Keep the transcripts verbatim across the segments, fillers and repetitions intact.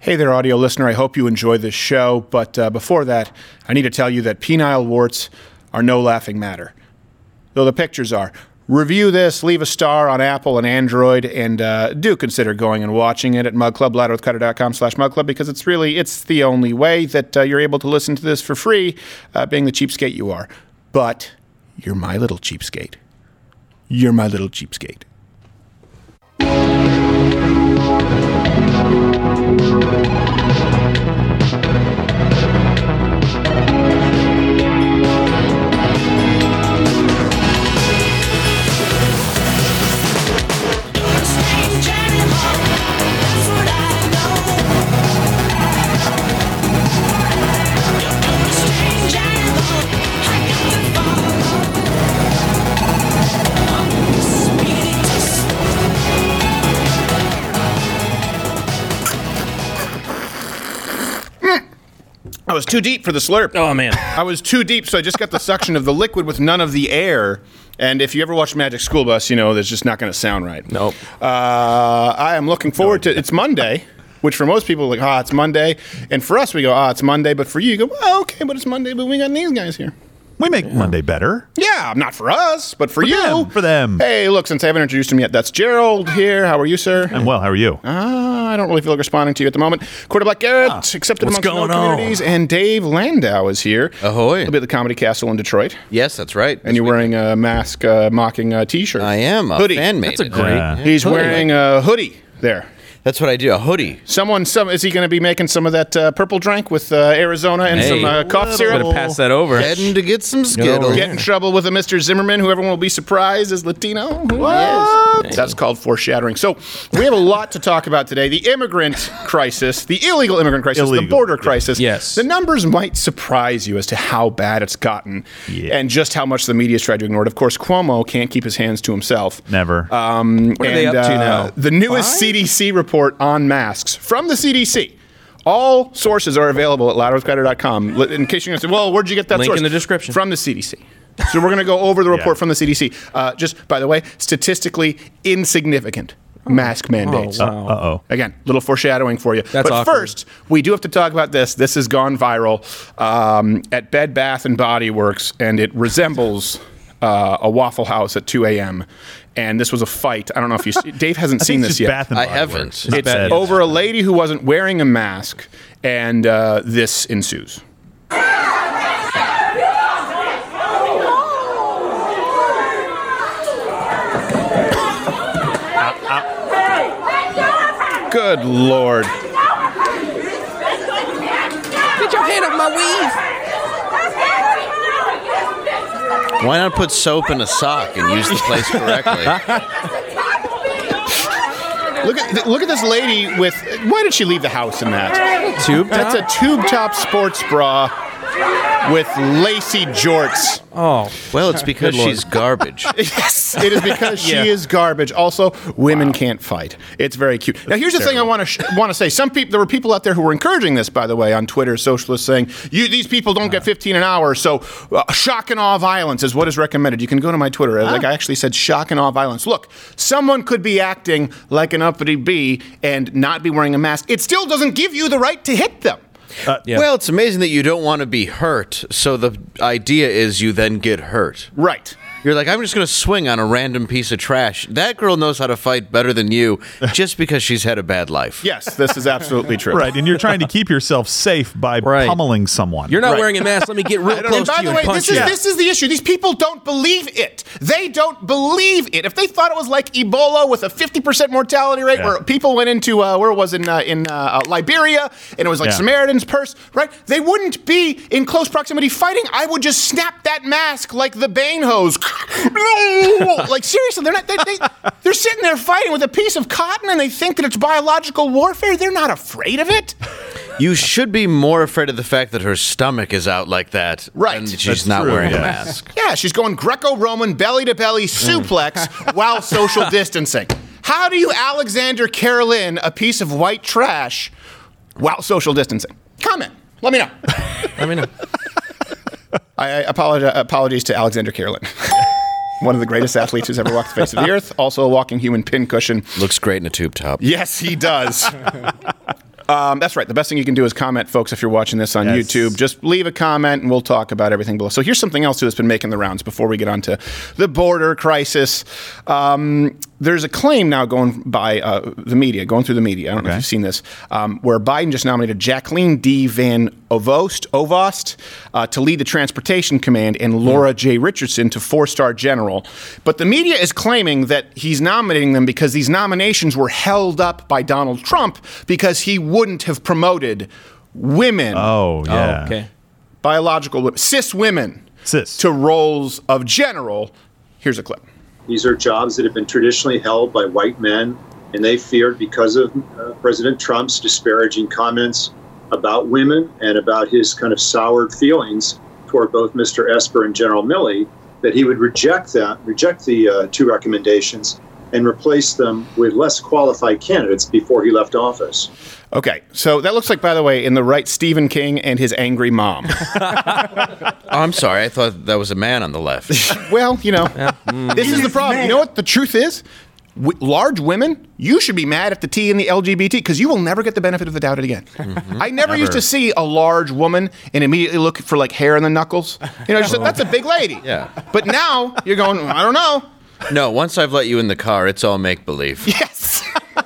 Hey there, audio listener. I hope you enjoy this show. But uh, before that, I need to tell you that penile warts are no laughing matter, though the pictures are. Review this, leave a star on Apple and Android, and uh, do consider going and watching it at Mug Club, loudwithcutter.com slash Mug Club, because it's really, it's the only way that uh, you're able to listen to this for free, uh, being the cheapskate you are. But you're my little cheapskate. You're my little cheapskate. I was too deep for the slurp. Oh, man. I was too deep, so I just got the suction of the liquid with none of the air. And if you ever watch Magic School Bus, you know that's just not going to sound right. Nope. Uh, I am looking forward to it's Monday, which for most people, like, ah, oh, it's Monday. And for us, we go, ah, oh, it's Monday. But for you, you go, well, okay, but it's Monday, but we got these guys here. We make yeah. Monday better. Yeah, not for us, but for, for you. Them, for them. Hey, look, since I haven't introduced him yet, that's Gerald here. How are you, sir? I'm well. How are you? Uh, I don't really feel like responding to you at the moment. Quarterback Garrett, ah, accepted what's amongst going all communities. on? And Dave Landau is here. Ahoy. He'll be at the Comedy Castle in Detroit. Yes, that's right. And you're wearing a mask uh, mocking a T-shirt. I am. A hoodie. Fan made That's a it. great. Yeah. He's Hoodie. wearing a hoodie there. That's what I do. A hoodie. Someone, some is he going to be making some of that uh, purple drink with uh, Arizona and Hey. some uh, cough syrup? Better pass that over. Heading to get some Skittles. Get in trouble with a Mister Zimmerman, who everyone will be surprised is Latino. Who What? is? That's called foreshadowing. So we have a lot to talk about today. The immigrant crisis, the illegal immigrant crisis, Illegal. the border crisis. Yes. The numbers might surprise you as to how bad it's gotten Yeah. and just how much the media's tried to ignore it. Of course, Cuomo can't keep his hands to himself. Never. Um, What are and, they up to uh, now? The newest Five? C D C report on masks from the C D C. All sources are available at louder with cutter dot com. In case you're going to say, well, where'd you get that Link source? in the description. From the C D C. So we're going to go over the report Yeah. from the C D C. Uh, just, by the way, statistically insignificant mask mandates. Oh, wow. Uh-oh. Again, little foreshadowing for you. That's but awkward. first, we do have to talk about this. This has gone viral um, at Bed Bath and Body Works, and it resembles uh, a Waffle House at two a.m. And this was a fight. I don't know if you... Dave hasn't I seen think it's this just yet. Bath and I Body haven't. Works. It's It's bad. over a lady who wasn't wearing a mask, and uh, this ensues. Good Lord. Get your hand off my weave. Why not put soap in a sock and use the place correctly? Look at look at this lady with... Why did she leave the house in that? Tube That's a tube top sports bra with lacy jorts. Oh. Well, it's because Good Lord. she's garbage. Yes, it is because Yeah. she is garbage. Also, women can't fight. It's very cute. Now, here's the thing I want to sh- want to say. Some people, there were people out there who were encouraging this, by the way, on Twitter, socialists saying, "You, these people don't get fifteen an hour, so uh, shock and awe violence is what is recommended." You can go to my Twitter. Like I actually said, shock and awe violence. Look, someone could be acting like an uppity bee and not be wearing a mask. It still doesn't give you the right to hit them. Yeah. Well, it's amazing that you don't want to be hurt, so the idea is you then get hurt. Right. You're like, I'm just going to swing on a random piece of trash. That girl knows how to fight better than you just because she's had a bad life. Yes, this is absolutely true. Right, and you're trying to keep yourself safe by Right. pummeling someone. You're not Right. wearing a mask. Let me get real And close by to you the and way, punch this is you. this is the issue. These people don't believe it. They don't believe it. If they thought it was like Ebola with a fifty percent mortality rate, Yeah. where people went into uh, where it was in uh, in uh, Liberia, and it was like Yeah. Samaritan's Purse, right? They wouldn't be in close proximity fighting. I would just snap that mask like the Bane hose. Like seriously, they're not. They, they, they're sitting there fighting with a piece of cotton, and they think that it's biological warfare. They're not afraid of it. You should be more afraid of the fact that her stomach is out like that. Right. And she's That's not true, wearing yeah. a mask. Yeah, she's going Greco-Roman belly-to-belly suplex while social distancing. How do you Alexander Carolyn a piece of white trash while social distancing? Comment. Let me know. I mean, I, I apologize, apologies to Alexander Carolyn. One of the greatest athletes who's ever walked the face of the earth. Also a walking human pincushion. Looks great in a tube top. Yes, he does. Um, that's right. The best thing you can do is comment, folks, if you're watching this on Yes. YouTube. Just leave a comment and we'll talk about everything below. So here's something else that's been making the rounds before we get on to the border crisis. Um, there's a claim now going by uh, the media, going through the media. I don't know if Okay. you've seen this, um, where Biden just nominated Jacqueline D. Van Ovost, Ovost uh, to lead the Transportation Command and Laura J. Richardson to four-star general. But the media is claiming that he's nominating them because these nominations were held up by Donald Trump because he wouldn't have promoted women, Oh, yeah. Oh, okay. biological women, cis women, Cis. to roles of general. Here's a clip. These are jobs that have been traditionally held by white men, and they feared because of uh, President Trump's disparaging comments about women and about his kind of soured feelings toward both Mister Esper and General Milley, that he would reject that, reject the uh, two recommendations and replace them with less qualified candidates before he left office. Okay, so that looks like, by the way, in the right, Stephen King and his angry mom. Oh, I'm sorry. I thought that was a man on the left. Well, you know, this is the problem. You know what the truth is? W- large women, you should be mad at the T and the L G B T because you will never get the benefit of the doubt again. I never, used to see a large woman and immediately look for like hair in the knuckles. You know, just, that's a big lady. Yeah. But now you're going, I don't know. No, once I've let you in the car, it's all make believe. Yes.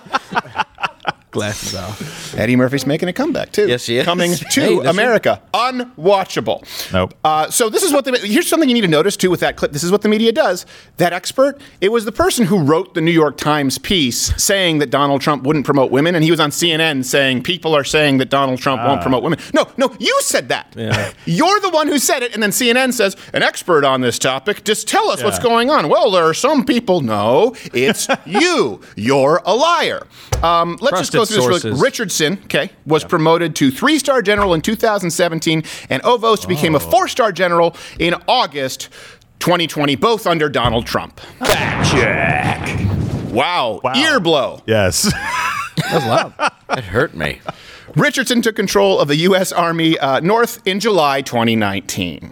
Glasses off. Eddie Murphy's making a comeback too. Yes, he is. Coming to Hey, does he? America, unwatchable. Nope. Uh, so this is what the here's something you need to notice too with that clip. This is what the media does. That expert, it was the person who wrote the New York Times piece saying that Donald Trump wouldn't promote women, and he was on C N N saying people are saying that Donald Trump won't promote women. No, no, you said that. Yeah. You're the one who said it, and then C N N says an expert on this topic. Just tell us what's Yeah. going on. Well, there are some people. No, it's you. You're a liar. Um, let's just Trusted go through this really sources. Richardson, okay, was promoted to three-star general in two thousand seventeen, and Ovost became a four-star general in August twenty twenty, both under Donald Trump. Fact check. Wow. Wow. Ear blow. Yes. That was loud. That hurt me. Richardson took control of the U S. Army uh, North in July twenty nineteen.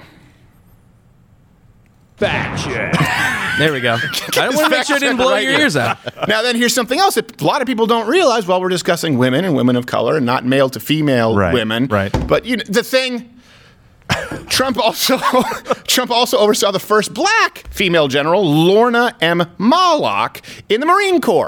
Fact check. There we go. I want to make sure it didn't blow Right your here. ears out. Now then, here's something else that a lot of people don't realize while we're discussing women and women of color and not male to female Right, women. right. But you know, the thing, Trump also Trump also oversaw the first black female general, Lorna M. Moloch, in the Marine Corps.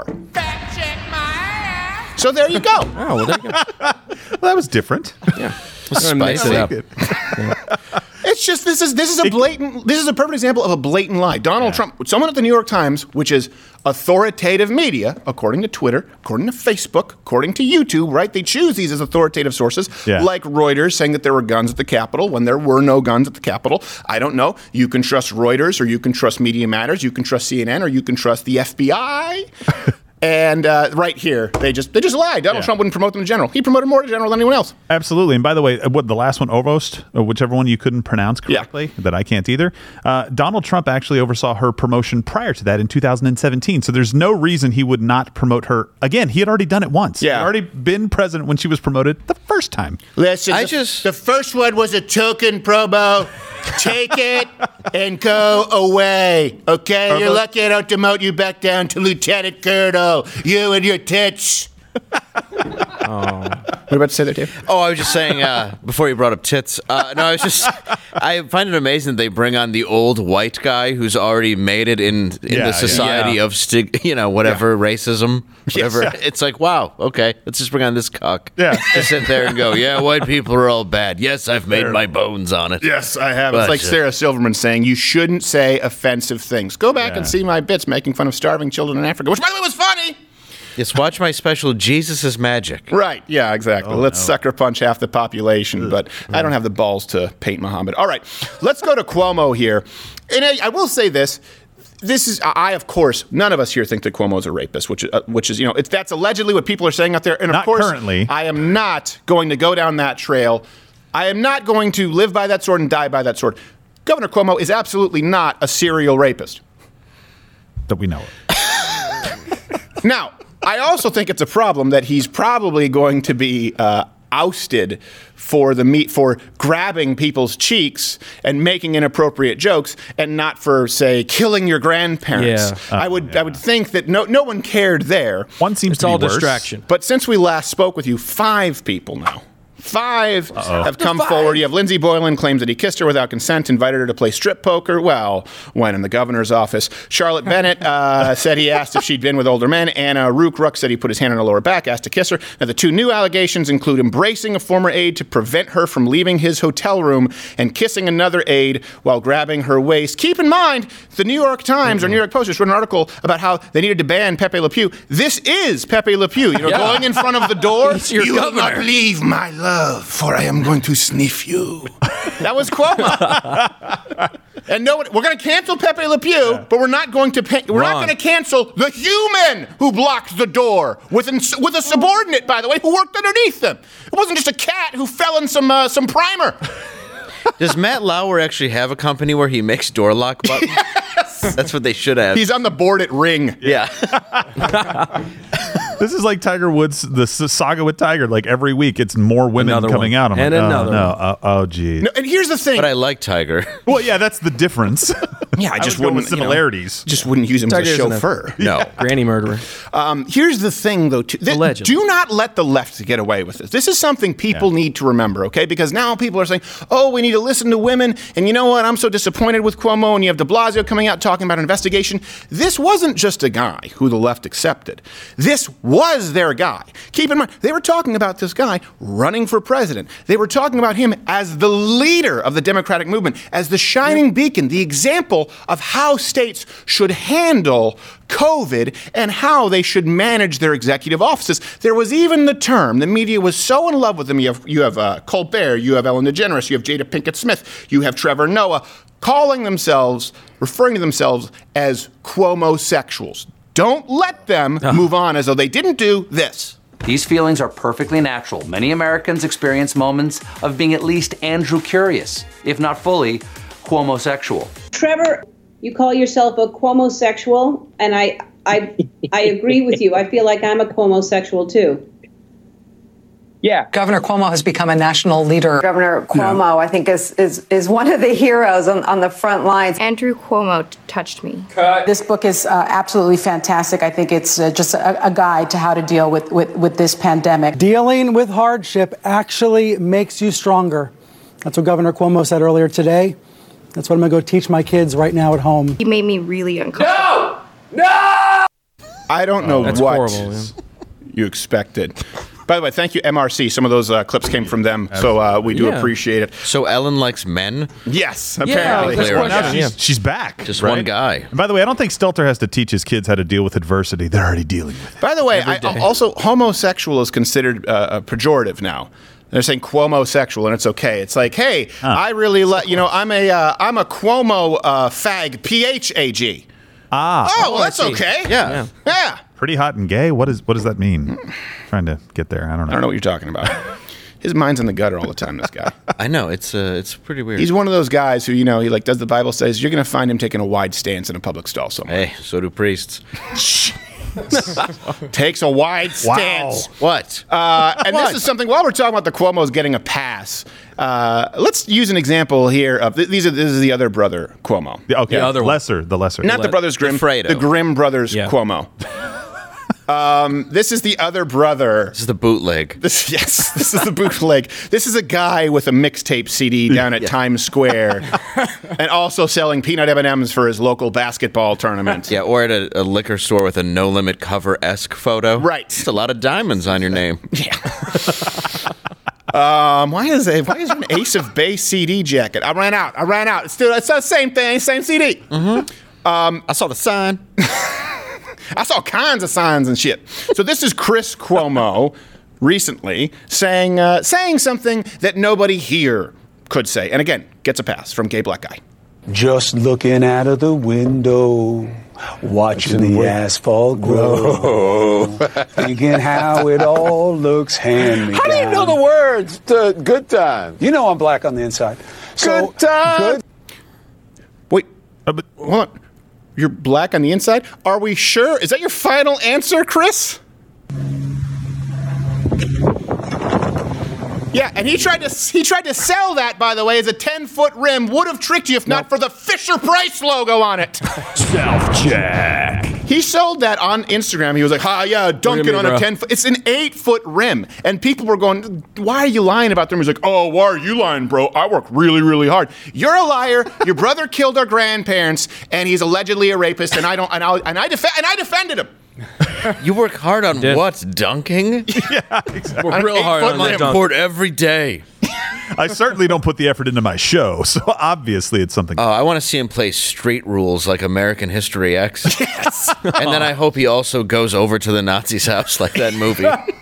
So there you go. Oh, well, there you go. Well, that was different. Yeah. Let's mix it up. It's just this is this is a blatant this is a perfect example of a blatant lie. Donald Trump, someone at the New York Times, which is authoritative media, according to Twitter, according to Facebook, according to YouTube, right? They choose these as authoritative sources, Yeah. like Reuters saying that there were guns at the Capitol when there were no guns at the Capitol. I don't know. You can trust Reuters, or you can trust Media Matters, you can trust C N N, or you can trust the F B I. And uh, right here, they just they just lied. Donald Yeah. Trump wouldn't promote them to general. He promoted more to general than anyone else. Absolutely. And by the way, uh, what the last one, Ovost, or whichever one you couldn't pronounce Yeah. correctly, that I can't either. Uh, Donald Trump actually oversaw her promotion prior to that in two thousand seventeen. So there's no reason he would not promote her again. He had already done it once. Yeah. He had already been president when she was promoted the first time. Listen, I the, just- the first one was a token promo. Take it and go away. Okay, you're lucky I don't demote you back down to lieutenant colonel. You and your tits. What about to say there, Dave? Oh, I was just saying, uh, before you brought up tits, uh, no, I was just, I find it amazing that they bring on the old white guy who's already made it in, in Yeah, the yeah. society Yeah. of, stig- you know, whatever, racism, whatever. Yes. It's like, wow, okay, let's just bring on this cock. Yeah. To sit there and go, yeah, white people are all bad. Yes, I've made my bones on it. Yes, I have. But, It's like uh, Sarah Silverman saying, you shouldn't say offensive things. Go back Yeah. and see my bits making fun of starving children in Africa, which, by the way, was funny. Just watch my special, Jesus is Magic. Right. Yeah, exactly. Let's sucker punch half the population, but I don't have the balls to paint Muhammad. All right. Let's go to Cuomo here. And I, I will say this. This is, I, of course, none of us here think that Cuomo is a rapist, which, uh, which is, you know, it's, that's allegedly what people are saying out there. And of Not course, currently. I am not going to go down that trail. I am not going to live by that sword and die by that sword. Governor Cuomo is absolutely not a serial rapist. That we know of. Now, I also think it's a problem that he's probably going to be uh, ousted for the meat for grabbing people's cheeks and making inappropriate jokes, and not for, say, killing your grandparents. Yeah. I would yeah. I would think that no no one cared there. One seems It's to be all worse. distraction. But since we last spoke with you, five people now. Five Uh-oh. have come forward. You have Lindsey Boylan claims that he kissed her without consent, invited her to play strip poker. Well, when in the governor's office. Charlotte Bennett uh, said he asked if she'd been with older men. Anna Rook Ruck said he put his hand on her lower back, asked to kiss her. Now, the two new allegations include embracing a former aide to prevent her from leaving his hotel room and kissing another aide while grabbing her waist. Keep in mind, the New York Times or New York Post just wrote an article about how they needed to ban Pepe Le Pew. This is Pepe Le Pew. You know, Yeah. going in front of the door. It's your you will not governor. leave my love, for I am going to sniff you. That was Cuomo. And no, we're going to cancel Pepe Le Pew, yeah. but we're not going to pay, we're Wrong. not going to cancel the human who blocked the door with an, with a subordinate, by the way, who worked underneath them. It wasn't just a cat who fell in some uh, some primer. Does Matt Lauer actually have a company where he makes door lock buttons? Yes. That's what they should have. He's on the board at Ring. Yeah. This is like Tiger Woods, the s- saga with Tiger. Like every week, it's more women Another coming one. out. I'm And like, another oh, no. one. Uh, oh, gee. No, and here's the thing. But I like Tiger. Well, yeah, that's the difference. yeah, I just would go wouldn't with similarities. You know, just wouldn't use him Tiger as a isn't a- chauffeur. No. Granny murderer. Um, here's the thing, though. Too, th- legend. do not let the left get away with this. This is something people Yeah. need to remember, okay? Because now people are saying, oh, we need to listen to women. And you know what? I'm so disappointed with Cuomo. And you have de Blasio coming out talking about an investigation. This wasn't just a guy who the left accepted. This was their guy. Keep in mind, they were talking about this guy running for president. They were talking about him as the leader of the Democratic movement, as the shining beacon, the example of how states should handle COVID and how they should manage their executive offices. There was even the term, the media was so in love with them. You have, you have uh, Colbert, you have Ellen DeGeneres, you have Jada Pinkett Smith, you have Trevor Noah, calling themselves, referring to themselves as Cuomo-sexuals. Don't let them move on as though they didn't do this. These feelings are perfectly natural. Many Americans experience moments of being at least Andrew curious, if not fully Cuomo-sexual. Trevor, you call yourself a Cuomo-sexual, and I, I, I agree with you. I feel like I'm a Cuomo-sexual too. Yeah. Governor Cuomo has become a national leader. Governor Cuomo, yeah. I think, is, is, is one of the heroes on, on the front lines. Andrew Cuomo t- touched me. Cut. This book is uh, absolutely fantastic. I think it's uh, just a, a guide to how to deal with, with, with this pandemic. Dealing with hardship actually makes you stronger. That's what Governor Cuomo said earlier today. That's what I'm going to go teach my kids right now at home. He made me really uncomfortable. No! No! I don't know That's what horrible, yeah. you expected. By the way, thank you, M R C. Some of those uh, clips came from them, so uh, we do Yeah. appreciate it. So Ellen likes men? Yes, Yeah, apparently. that's Clear what- on Now that. she's, Yeah. she's back. Just right? one guy. And by the way, I don't think Stelter has to teach his kids how to deal with adversity. They're already dealing with it. By the way, I, day. also homosexual is considered uh, a pejorative now. They're saying Cuomo-sexual, and it's okay. It's like, hey, I really let you know. I'm a uh, I'm a Cuomo uh, fag, P H A G. Ah. Oh, well, that's I see. okay. Yeah. yeah, yeah. Pretty hot and gay? What is what does that mean? Trying to get there. I don't know. I don't know what you're talking about. His mind's in the gutter all the time. This guy. I know. It's uh, it's pretty weird. He's one of those guys who, you know, he like does the Bible says you're going to find him taking a wide stance in a public stall somewhere. Hey, so do priests. Takes a wide stance. What? Uh, and What? this is something. While we're talking about the Cuomo's getting a pass, uh, let's use an example here of th- these. Are this is the other brother Cuomo, The- okay, The other one. lesser, the lesser. not the brothers Grimm, Fredo. the Grimm brothers Yeah. Cuomo. Um, this is the other brother. This is the bootleg. This, yes, this is the bootleg. This is a guy with a mixtape C D down at Times Square, and also selling peanut M and M's for his local basketball tournament. Yeah, or at a, a liquor store with a No Limit cover-esque photo. Right. Just a lot of diamonds on your name. Um, why is it? Why is there an Ace of Base C D jacket? I ran out. I ran out. It's still it's the same thing, same C D. I saw the sign. I saw kinds of signs and shit. So this is Chris Cuomo recently saying uh, saying something that nobody here could say, and again gets a pass from gay black guy. Just looking out of the window, watching the asphalt grow, thinking how it all looks hand me down. How do you know the words to Good Time? You know I'm black on the inside. So, Good Time. Good. Wait, uh, but hold on. You're black on the inside? Are we sure? Is that your final answer, Chris? Yeah, and he tried to he tried to sell that, by the way, as a ten-foot rim. Would have tricked you if not for the Fisher-Price logo on it. Self-check. He sold that on Instagram. He was like, "Ha, yeah, dunk it on a ten-foot." It's an eight-foot rim, and people were going, "Why are you lying about them?" He's like, "Oh, why are you lying, bro? I work really, really hard. You're a liar. Your brother killed our grandparents, and he's allegedly a rapist, and I don't, and I, and I, def- and I defended him." You work hard on what? Dunking? Yeah, exactly. Work real hard on my that dunk. board every day. I certainly don't put the effort into my show, so obviously it's something. Oh, I want to see him play street rules like American History X. Yes. And then I hope he also goes over to the Nazis' house like that movie.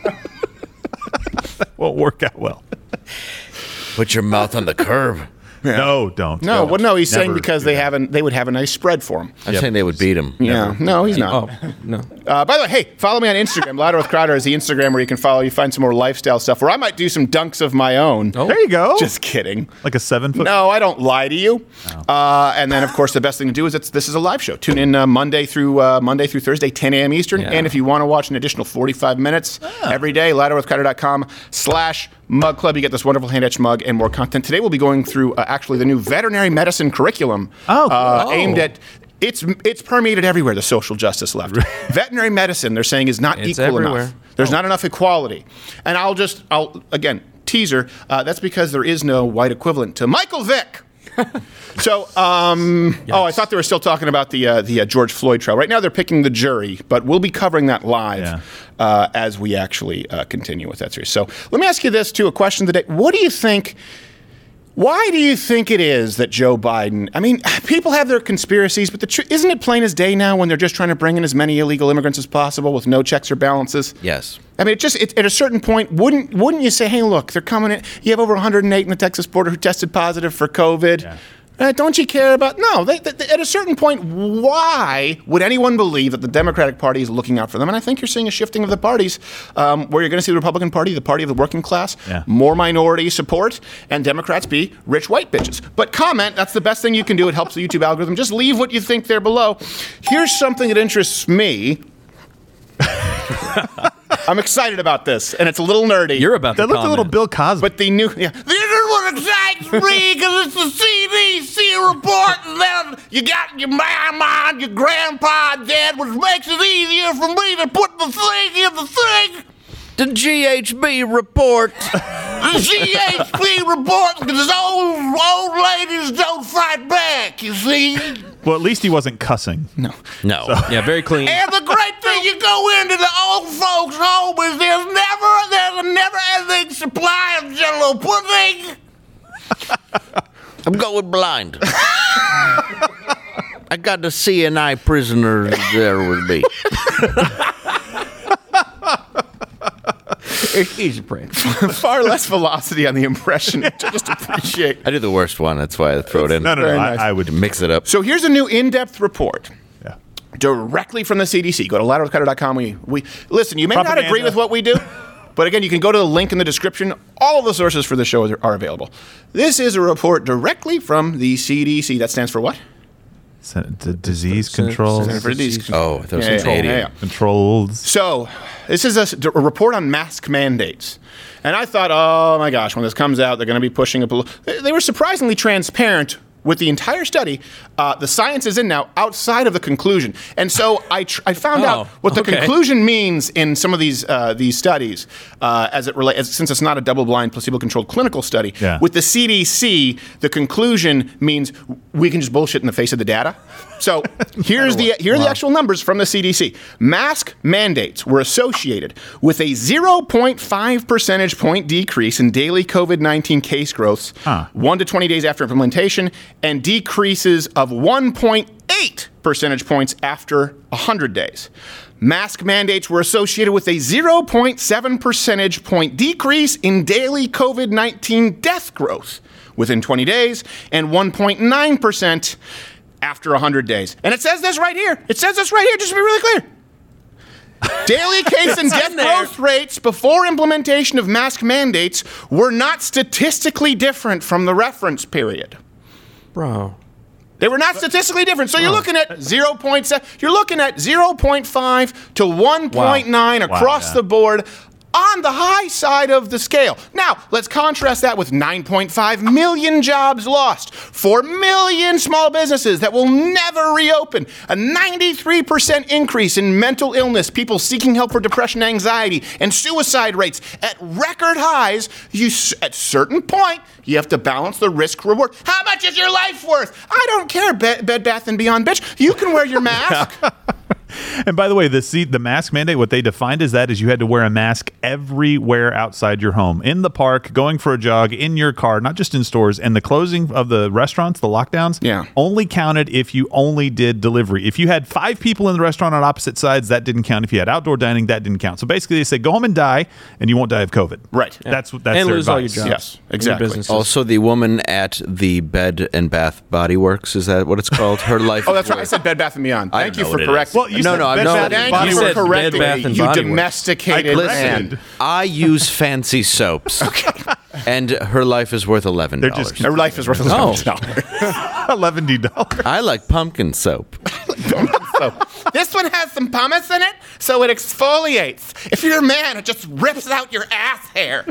That won't work out well. Put your mouth on the curb. Yeah. No, don't. No, don't. well, no, he's Never saying because they haven't, they would have a nice spread for him. I'm yep. saying they would beat him. Yeah, Never. no, he's not. Oh, no. Uh, by the way, hey, follow me on Instagram. Louder with Crowder is the Instagram where you can follow. You find some more lifestyle stuff where I might do some dunks of my own. Oh. There you go. Just kidding. Like a seven foot. No, I don't lie to you. Oh. Uh, and then, of course, the best thing to do is it's this is a live show. Tune in uh, Monday through uh, Monday through Thursday, ten a.m. Eastern. Yeah. And if you want to watch an additional forty-five minutes oh. every day, louderwithcrowder.com slash mug club. You get this wonderful hand etched mug and more content. Today we'll be going through uh, actually the new veterinary medicine curriculum. Oh, uh, oh. aimed at. It's it's permeated everywhere, the social justice left. Veterinary medicine, they're saying, is not it's equal everywhere. enough. There's oh. not enough equality. And I'll just, I'll again, teaser, uh, that's because there is no white equivalent to Michael Vick. So, um, oh, I thought they were still talking about the uh, the uh, George Floyd trial. Right now they're picking the jury, but we'll be covering that live yeah. uh, as we actually uh, continue with that series. So let me ask you this, too, a question today. What do you think... Why do you think it is that Joe Biden, I mean, people have their conspiracies, but the tr- isn't it plain as day now when they're just trying to bring in as many illegal immigrants as possible with no checks or balances? Yes. I mean, it just it, at a certain point, wouldn't wouldn't you say, hey, look, they're coming in. You have over one hundred eight in the Texas border who tested positive for COVID. Yeah. Uh, don't you care about? No, they, they, they, at a certain point, why would anyone believe that the Democratic Party is looking out for them? And I think you're seeing a shifting of the parties um, where you're going to see the Republican Party, the party of the working class, yeah. more minority support, and Democrats be rich white bitches. But comment, that's the best thing you can do. It helps the YouTube algorithm. Just leave what you think there below. Here's something that interests me. I'm excited about this, and it's a little nerdy. You're about to That looked comment. a little Bill Cosby. But the new... Yeah. This is what excites me, because it's the C D C report, and then you got your mama and your grandpa dead, which makes it easier for me to put the thing in the thing. The G H B report. The G H B report, because old, old ladies don't fight back, you see. Well, at least he wasn't cussing. No. No. So. Yeah, very clean. And the great thing, you go into the old folks' home, is there's never, there's a never-ending supply of Jell-O pudding. I'm going blind. I got the C N I prisoner there with me. He's a prank. Far less velocity on the impression, which I just appreciate. I do the worst one. That's why I throw it in. No, no, no. Very I, nice. I would mix it up. So here's a new in-depth report. Yeah. Directly from the C D C. Go to louder with crowder dot com. We, we, listen, you may Propaganda. not agree with what we do, but again, you can go to the link in the description. All of the sources for the show are, are available. This is a report directly from the C D C. That stands for what? The disease control. Center for Disease Control. Oh, that was Yeah, yeah, Canadian. yeah, yeah. Controls. So, this is a, a report on mask mandates. And I thought, oh my gosh, when this comes out, they're going to be pushing a... They, they were surprisingly transparent with the entire study. Uh, the science is in now outside of the conclusion. And so I tr- I found Oh, out what the okay. conclusion means in some of these uh, these studies, uh, as it relates, since it's not a double-blind, placebo-controlled clinical study. Yeah. With the C D C, the conclusion means we can just bullshit in the face of the data. So here's the here are the actual numbers from the C D C. Mask mandates were associated with a zero point five percentage point decrease in daily COVID nineteen case growths, Huh. one to twenty days after implementation, and decreases of one point eight percentage points after one hundred days. Mask mandates were associated with a zero point seven percentage point decrease in daily COVID nineteen death growth within twenty days, and one point nine percent after one hundred days. And it says this right here. It says this right here, just to be really clear. Daily case and death growth rates before implementation of mask mandates were not statistically different from the reference period. Bro. They were not statistically different. So you're looking at zero point seven, you're looking at zero point five to one point nine Wow. across Wow, yeah. the board. on the high side of the scale. Now, let's contrast that with nine point five million jobs lost, four million small businesses that will never reopen, a ninety-three percent increase in mental illness, people seeking help for depression, anxiety, and suicide rates at record highs. You, at certain point, you have to balance the risk-reward. How much is your life worth? I don't care, Be- Bed Bath and Beyond, bitch. You can wear your mask. And by the way, the seat, the mask mandate, what they defined as that is you had to wear a mask everywhere outside your home, in the park, going for a jog, in your car, not just in stores. And the closing of the restaurants, the lockdowns, yeah. only counted if you only did delivery. If you had five people in the restaurant on opposite sides, that didn't count. If you had outdoor dining, that didn't count. So basically, they said go home and die, and you won't die of COVID. Right. Yeah. That's that's and their lose all your advice. jobs. Yes, exactly. Also, the woman at the Bed and Bath Body Works, is that what it's called? Her life. Oh, that's right. I said Bed Bath and Beyond. I Thank don't you know for what it correcting. Well, you No, said no, I'm Bed no. Bath and Thank Body you Works. for correcting Bed, Bath, me, and you Body Works. domesticated Listen, man. I use fancy soaps, and her life is worth eleven They're dollars. just Her life is worth Oh. eleven dollars. eleven dollars. I like pumpkin soap. So, this one has some pumice in it, so it exfoliates. If you're a man, it just rips out your ass hair.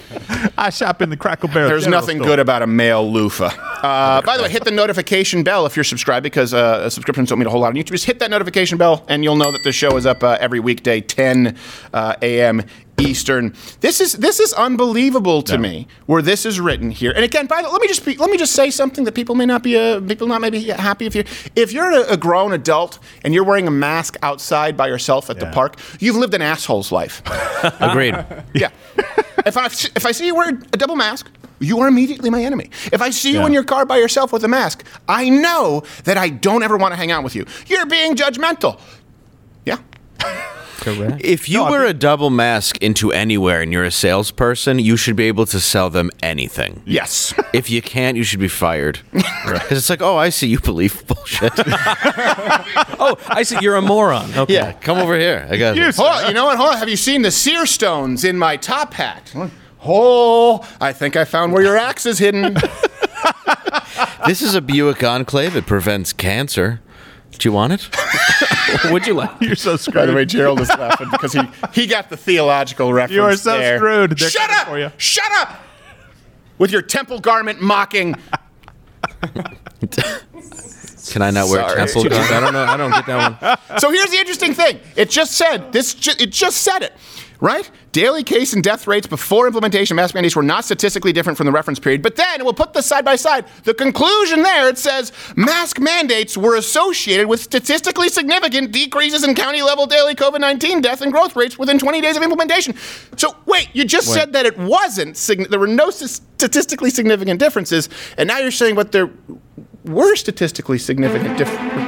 I shop in the Crackle Barrel. There's General nothing Store. good about a male loofah. Uh, by the way, hit the notification bell if you're subscribed, because uh, subscriptions don't mean a whole lot on YouTube. Just hit that notification bell, and you'll know that the show is up uh, every weekday, ten uh, a.m. Eastern. This is this is unbelievable to No. me, where this is written here. And again, by the let me just be, let me just say something that people may not be uh, people not maybe happy if you if you're a, a grown adult and you're wearing a mask outside by yourself at Yeah. the park, you've lived an asshole's life. Agreed. Yeah. If I if I see you wear a double mask, you are immediately my enemy. If I see you Yeah. in your car by yourself with a mask, I know that I don't ever want to hang out with you. You're being judgmental. Yeah. Correct. If you No, I wear think- a double mask into anywhere and you're a salesperson, you should be able to sell them anything. Yes. If you can't, you should be fired. Because it's like, oh, I see you believe bullshit. Oh, I see. You're a moron. Okay. Yeah, come over here. I got this. Hold on, you know what? Hold on. Have you seen the sear stones in my top hat? Oh, I think I found where your axe is hidden. This is a Buick Enclave. It prevents cancer. Do you want it? Would you like? You're so By screwed. the way, Gerald is laughing because he, he got the theological reference. You are so there. screwed. They're Shut coming up! for you. Shut up! With your temple garment mocking. Can I not wear Sorry. temple Too deep. I garment? don't know. I don't get that one. So here's the interesting thing. It just said this. Ju- it just said it, right? Daily case and death rates before implementation of mask mandates were not statistically different from the reference period. But then we'll put this side by side. The conclusion there, it says mask mandates were associated with statistically significant decreases in county-level daily COVID nineteen death and growth rates within twenty days of implementation. So wait, you just Wait. said that it wasn't. Sig- there were no s- statistically significant differences, and now you're saying what there were statistically significant differences.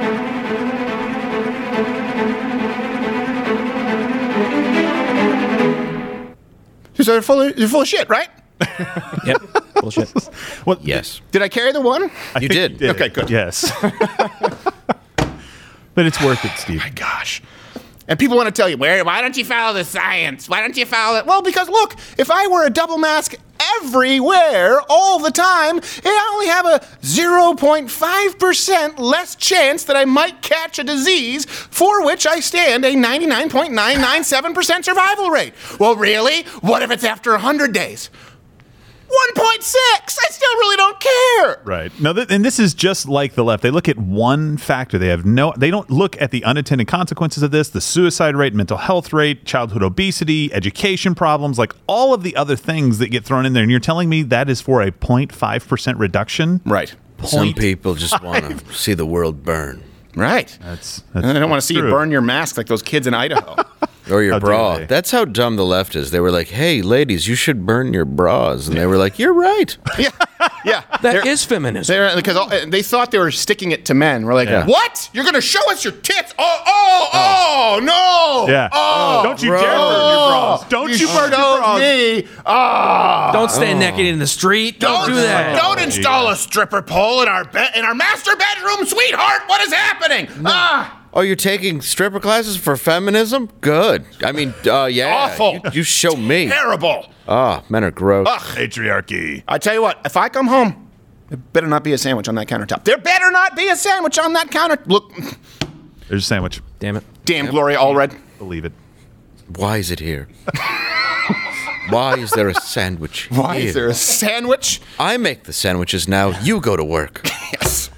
So they're full of, they're full of shit, right? Yep. Bullshit. Well, Yes. Did I carry the one? You did. Okay, good. Yes. But it's worth it, Steve. My gosh. And people want to tell you, where? Why don't you follow the science? Why don't you follow it? Well, because look, if I wear a double mask everywhere, all the time, I only have a zero point five percent less chance that I might catch a disease for which I stand a ninety-nine point nine nine seven percent survival rate. Well, really? What if it's after one hundred days? one point six! I still really don't care! Right. No, th- and this is just like the left. They look at one factor. They have no. They don't look at the unintended consequences of this: the suicide rate, mental health rate, childhood obesity, education problems, like all of the other things that get thrown in there. And you're telling me that is for a zero point five percent reduction? Right. Some people just want to see the world burn. Right. That's. And that's I don't want to see you true. burn your mask like those kids in Idaho. Or your How dare bra. they. That's how dumb the left is. They were like, hey, ladies, you should burn your bras. And they were like, you're right. yeah. Yeah. That is feminism. They're, because all, they thought they were sticking it to men. We're like, Yeah. what? You're going to show us your tits? Oh, oh, oh, no. Yeah. Oh, Don't you bro. dare burn your bras. Don't you, burn your showed bras. me. Oh. Don't stand naked in the street. Don't, Don't do that. Don't install a stripper pole in our bed in our master bedroom, sweetheart. What is happening? Ah. Oh, you're taking stripper classes for feminism? Good. I mean, uh, yeah. Awful. You, you show me. Terrible. Ah, men are gross. Ugh. Patriarchy. I tell you what, if I come home, there better not be a sandwich on that countertop. There better not be a sandwich on that counter. Look, There's a sandwich. Damn it. damn Gloria Allred. Believe it. Why is it here? Why is there a sandwich Why here? is there a sandwich? I make the sandwiches now. You go to work. Yes.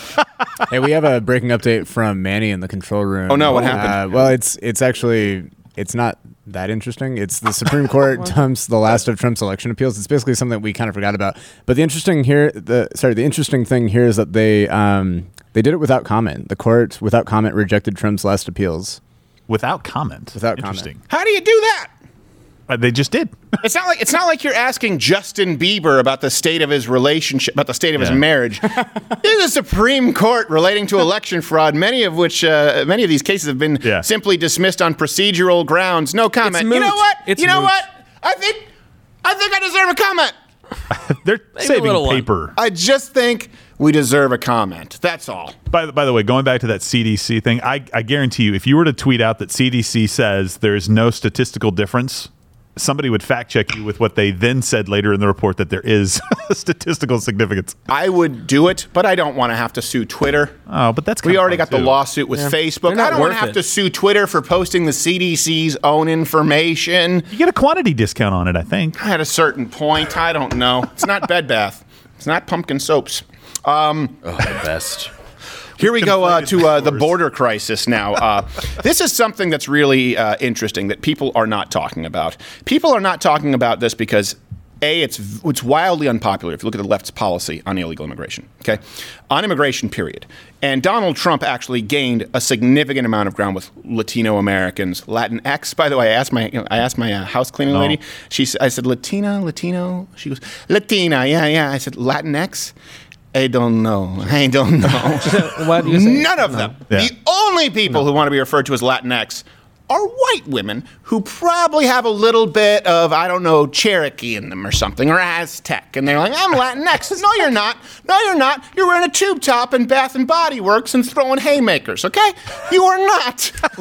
Hey, we have a breaking update from Manny in the control room. Oh, no, what happened? Uh, well, it's it's actually it's not that interesting. It's the Supreme Court dumps the last of Trump's election appeals. It's basically something that we kind of forgot about. But the interesting here, the sorry, the interesting thing here is that they um, they did it without comment. The court, without comment, rejected Trump's last appeals. Without comment. Without Interesting. comment. How do you do that? Uh, they just did. It's not like it's not like you're asking Justin Bieber about the state of his relationship, about the state of Yeah. his marriage. This is a Supreme Court relating to election fraud, many of which, uh, many of these cases have been Yeah. simply dismissed on procedural grounds. No comment. It's You moot. know what? It's you know moot. what? I think, I think I deserve a comment. They're Maybe a saving little one. paper. I just think we deserve a comment. That's all. By, the- by the way, going back to that C D C thing, I, I guarantee you, if you were to tweet out that C D C says there is no statistical difference, somebody would fact check you with what they then said later in the report that there is statistical significance. I would do it, but I don't want to have to sue Twitter. Oh, but that's We kinda already fun, got the too. lawsuit with Yeah. Facebook. They're not I don't want to worth have it. to sue Twitter for posting the C D C's own information. You get a quantity discount on it, I think. At a certain point, I don't know. It's not Bed Bath. It's not pumpkin soaps. Um, Oh, the best. Here we go uh, to uh, the border crisis now. Uh, this is something that's really uh, interesting that people are not talking about. People are not talking about this because, A, it's it's wildly unpopular if you look at the left's policy on illegal immigration, okay? On immigration, period. And Donald Trump actually gained a significant amount of ground with Latino Americans, Latinx. By the way, I asked my I asked my uh, house cleaning Oh. lady. She s- I said Latina, Latino. She goes Latina, yeah, yeah. I said Latinx. I don't know. I don't know. What do you say? None of them. Yeah. The only people who want to be referred to as Latinx are white women who probably have a little bit of, I don't know, Cherokee in them or something, or Aztec. And they're like, I'm Latinx. No, you're not. No, you're not. You're wearing a tube top in Bath and Body Works and throwing haymakers, okay? You are not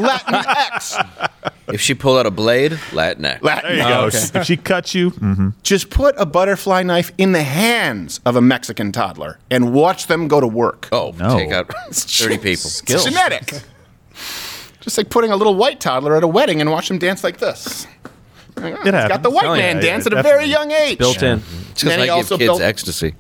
Latinx. If she pulled out a blade, Latinx. Latin- There you go. If she cuts you, mhm. Just put a butterfly knife in the hands of a Mexican toddler and watch them go to work. Oh, No. take out thirty people. It's genetic. Just like putting a little white toddler at a wedding and watch them dance like this. Like, oh, It it's got the happens. white Oh, yeah, man yeah, dance at a definitely. very young age. Built in. It's because Then I he give also kids built- ecstasy.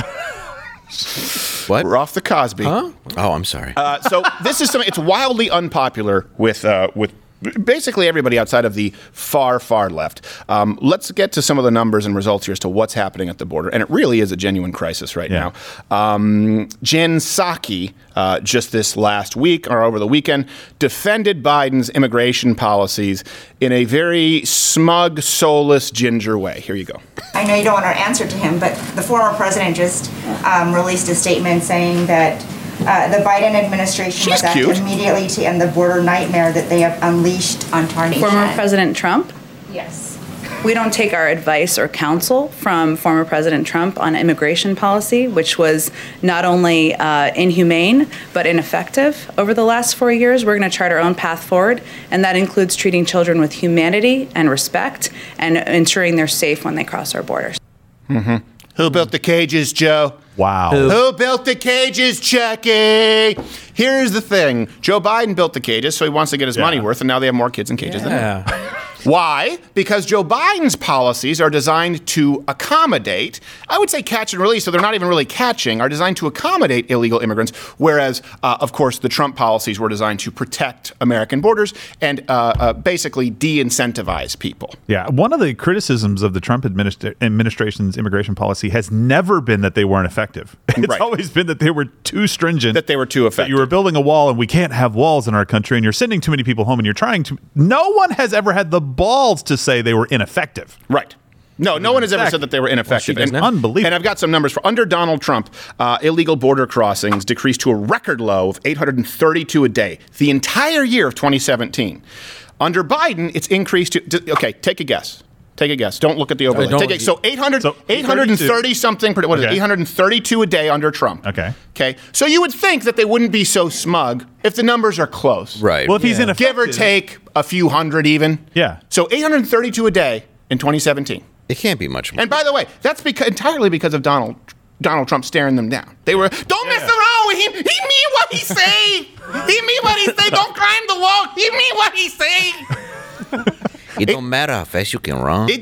What? We're off the Cosby. Oh, I'm sorry. Uh, so this is something. It's wildly unpopular with uh, with basically everybody outside of the far far left. Um, let's get to some of the numbers and results here as to what's happening at the border, and it really is a genuine crisis right Yeah. now. Um, Jen Psaki, uh, just this last week or over the weekend, defended Biden's immigration policies in a very smug, soulless, ginger way. Here you go. I know you don't want our answer to him, but the former president just um, released a statement saying that uh, the Biden administration She's must act cute. immediately to end the border nightmare that they have unleashed on our nation. Former President Trump? Yes. We don't take our advice or counsel from former President Trump on immigration policy, which was not only uh, inhumane, but ineffective over the last four years. We're going to chart our own path forward, and that includes treating children with humanity and respect and ensuring they're safe when they cross our borders. Mm-hmm. Who built the cages, Joe? Wow. Who? Who built the cages, Chucky? Here's the thing. Joe Biden built the cages, so he wants to get his Yeah. money worth, and now they have more kids in cages than him. Yeah. Why? Because Joe Biden's policies are designed to accommodate, I would say catch and release, so they're not even really catching, are designed to accommodate illegal immigrants, whereas, uh, of course, the Trump policies were designed to protect American borders and uh, uh, basically de-incentivize people. Yeah, one of the criticisms of the Trump administra- administration's immigration policy has never been that they weren't effective. It's Right. always been that they were too stringent. That they were too That effective. you were building a wall, and we can't have walls in our country, and you're sending too many people home, and you're trying to. No one has ever had the balls to say they were ineffective. Right. No, no one has ever Exactly. said that they were ineffective. Well, she does and, now. Unbelievable. And I've got some numbers for under Donald Trump. Uh, illegal border crossings decreased to a record low of eight hundred thirty-two a day the entire year of twenty seventeen. Under Biden, it's increased to. to okay, take a guess. Take a guess. Don't look at the overlay. don't- Take a, so eight hundred, So eight hundred thirty something. What is it? Okay. eight hundred thirty-two a day under Trump. Okay. Okay. So you would think that they wouldn't be so smug if the numbers are close. Right. Well, if he's ineffective, Give or take a few hundred even. Yeah. So eight hundred thirty-two a day in twenty seventeen. It can't be much more. And by the way, that's because, entirely because of Donald Donald Trump staring them down. They were, don't mess around with him. He mean what he say. He mean what he say. Don't climb the wall. He mean what he say. It don't matter how fast you can run. It don't matter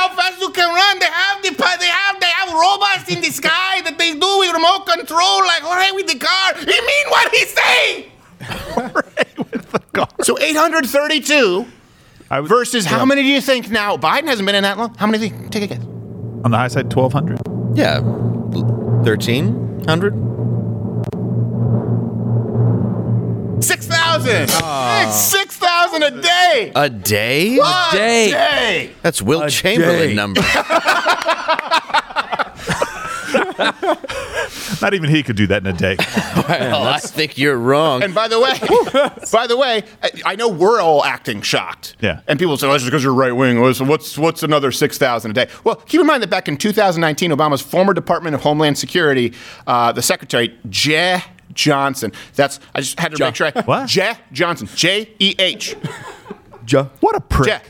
how fast you can run. They have the they have they have robots in the sky that they do with remote control, like Jorge with the car. He mean what he's saying. So eight hundred thirty-two would, versus yeah. how many do you think now? Biden hasn't been in that long. How many do you think? Take a guess. On the high side, twelve hundred. Yeah, thirteen hundred. Six thousand. Oh. Six thousand a day. A day? A day. day. That's Will A Chamberlain day. number. Not even he could do that in a day. Well, I think you're wrong. And by the way, by the way, I, I know we're all acting shocked. Yeah. And people say, "Oh, that's because you're right wing. What's what's another six thousand a day?" Well, keep in mind that back in two thousand nineteen, Obama's former Department of Homeland Security, uh, the Secretary Jeh Johnson. That's I just had to Ja. make sure. I, What? Jeh Johnson. J E H. Ja. What a prick. Jeh.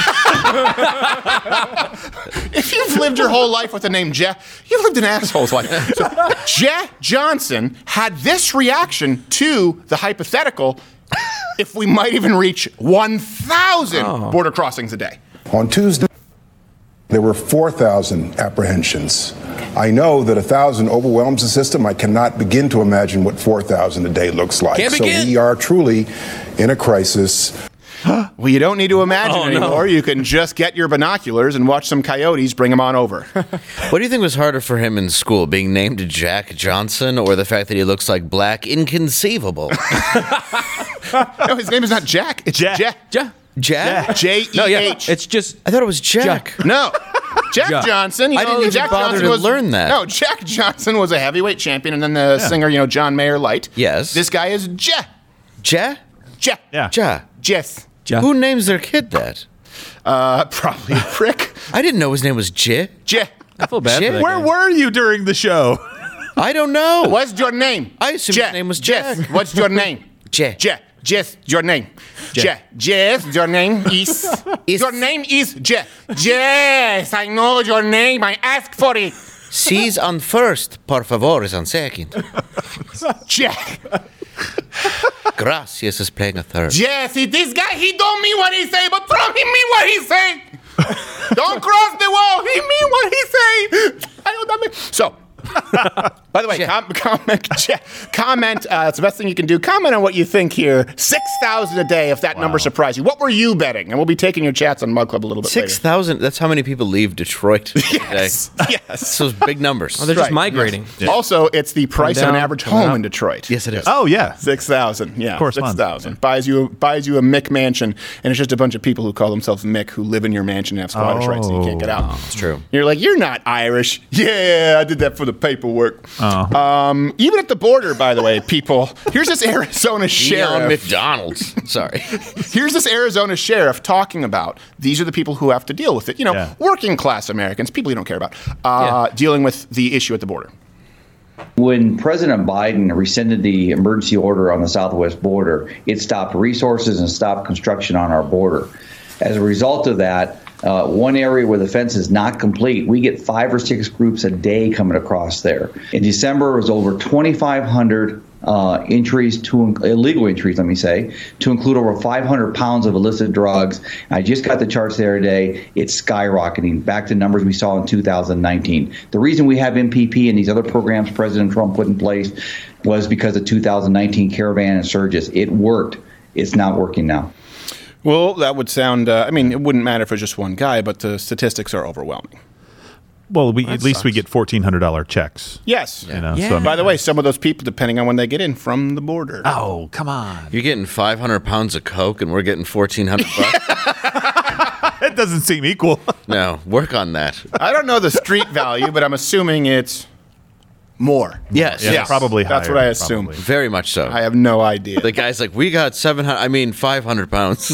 If you've lived your whole life with the name Jeh, you've lived an asshole's life. So, Jeh Johnson had this reaction to the hypothetical if we might even reach one thousand Oh. border crossings a day. On Tuesday, there were four thousand apprehensions. I know that one thousand overwhelms the system. I cannot begin to imagine what four thousand a day looks like. Can't so begin. we are truly in a crisis. Well, you don't need to imagine Oh, no. anymore. You can just get your binoculars and watch some coyotes bring them on over. What do you think was harder for him in school, being named Jack Johnson or the fact that he looks like Black? Inconceivable. No, his name is not Jack. It's Jack. Jack. Jack? Jack? J E H. No, yeah, it's just. I thought it was Jack. No. Jack Jack. Johnson. You I know, didn't even Jack bother Johnson to was, learn that. No, Jack Johnson was a heavyweight champion, and then the singer, you know, John Mayer Light. Yes. This guy is Ja. Ja? Ja. Yeah. Ja. Jess. Ja. Who names their kid that? Uh, probably a prick. I didn't know his name was J. Ja. I feel bad Shit. for that Where guy. were you during the show? I don't know. What's your name? I assumed Ja. his name was Jess. Jack. What's your name? J. Ja. Jess, your name. Ja. Jess, your name is. Your name is Ja. Jess, I know your name. I asked for it. C's on first, por favor is on second. Jack. Gracias is playing a third. Jesse, this guy, he don't mean what he say, but from him mean what he say. Don't cross the wall. He mean what he say. I don't that mean. So, by the way, com- comment, ja- comment. Uh, it's the best thing you can do. Comment on what you think here. Six thousand a day. If that number surprised you, what were you betting? And we'll be taking your chats on Mug Club a little bit Six later. thousand. That's how many people leave Detroit Yes, today. yes. Those big numbers. Oh, they're just Right, migrating. yes. Also, it's the price Come of an down, average come home up. in Detroit. Yes, it is. Oh, yeah. Six thousand, yeah, Correspondence. six thousand buys you buys you a Mick mansion, and it's just a bunch of people who call themselves Mick who live in your mansion and have squatters' rights, and you can't get out. It's true. You're like, you're not Irish. Yeah, I did that for the paperwork. Oh. Um, even at the border, by the way, people. Here's this Arizona Leon sheriff. McDonald's. Sorry. Here's this Arizona sheriff talking about these are the people who have to deal with it. You know, Yeah. working class Americans, people you don't care about, uh, dealing with the issue at the border. When President Biden rescinded the emergency order on the southwest border, it stopped resources and stopped construction on our border. As a result of that, uh, one area where the fence is not complete, we get five or six groups a day coming across there. In December, it was over twenty-five hundred uh, entries, to illegal entries, let me say, to include over five hundred pounds of illicit drugs. I just got the charts the other day. It's skyrocketing back to numbers we saw in two thousand nineteen. The reason we have M P P and these other programs President Trump put in place was because of two thousand nineteen caravan and surges. It worked. It's not working now. Well, that would sound, uh, I mean, it wouldn't matter if it was just one guy, but the statistics are overwhelming. Well, we, at least we sucks. get fourteen hundred dollars checks. Yes. You know, Yeah. so, I mean, By the way, some of those people, depending on when they get in from the border. Oh, come on. You're getting five hundred pounds of coke, and we're getting fourteen hundred bucks. It doesn't seem equal. No, work on that. I don't know the street value, but I'm assuming it's more. Yes, Yeah, yes. probably That's higher, what I assume. probably. Very much so. I have no idea. The guy's like, we got seven hundred. I mean, five hundred pounds.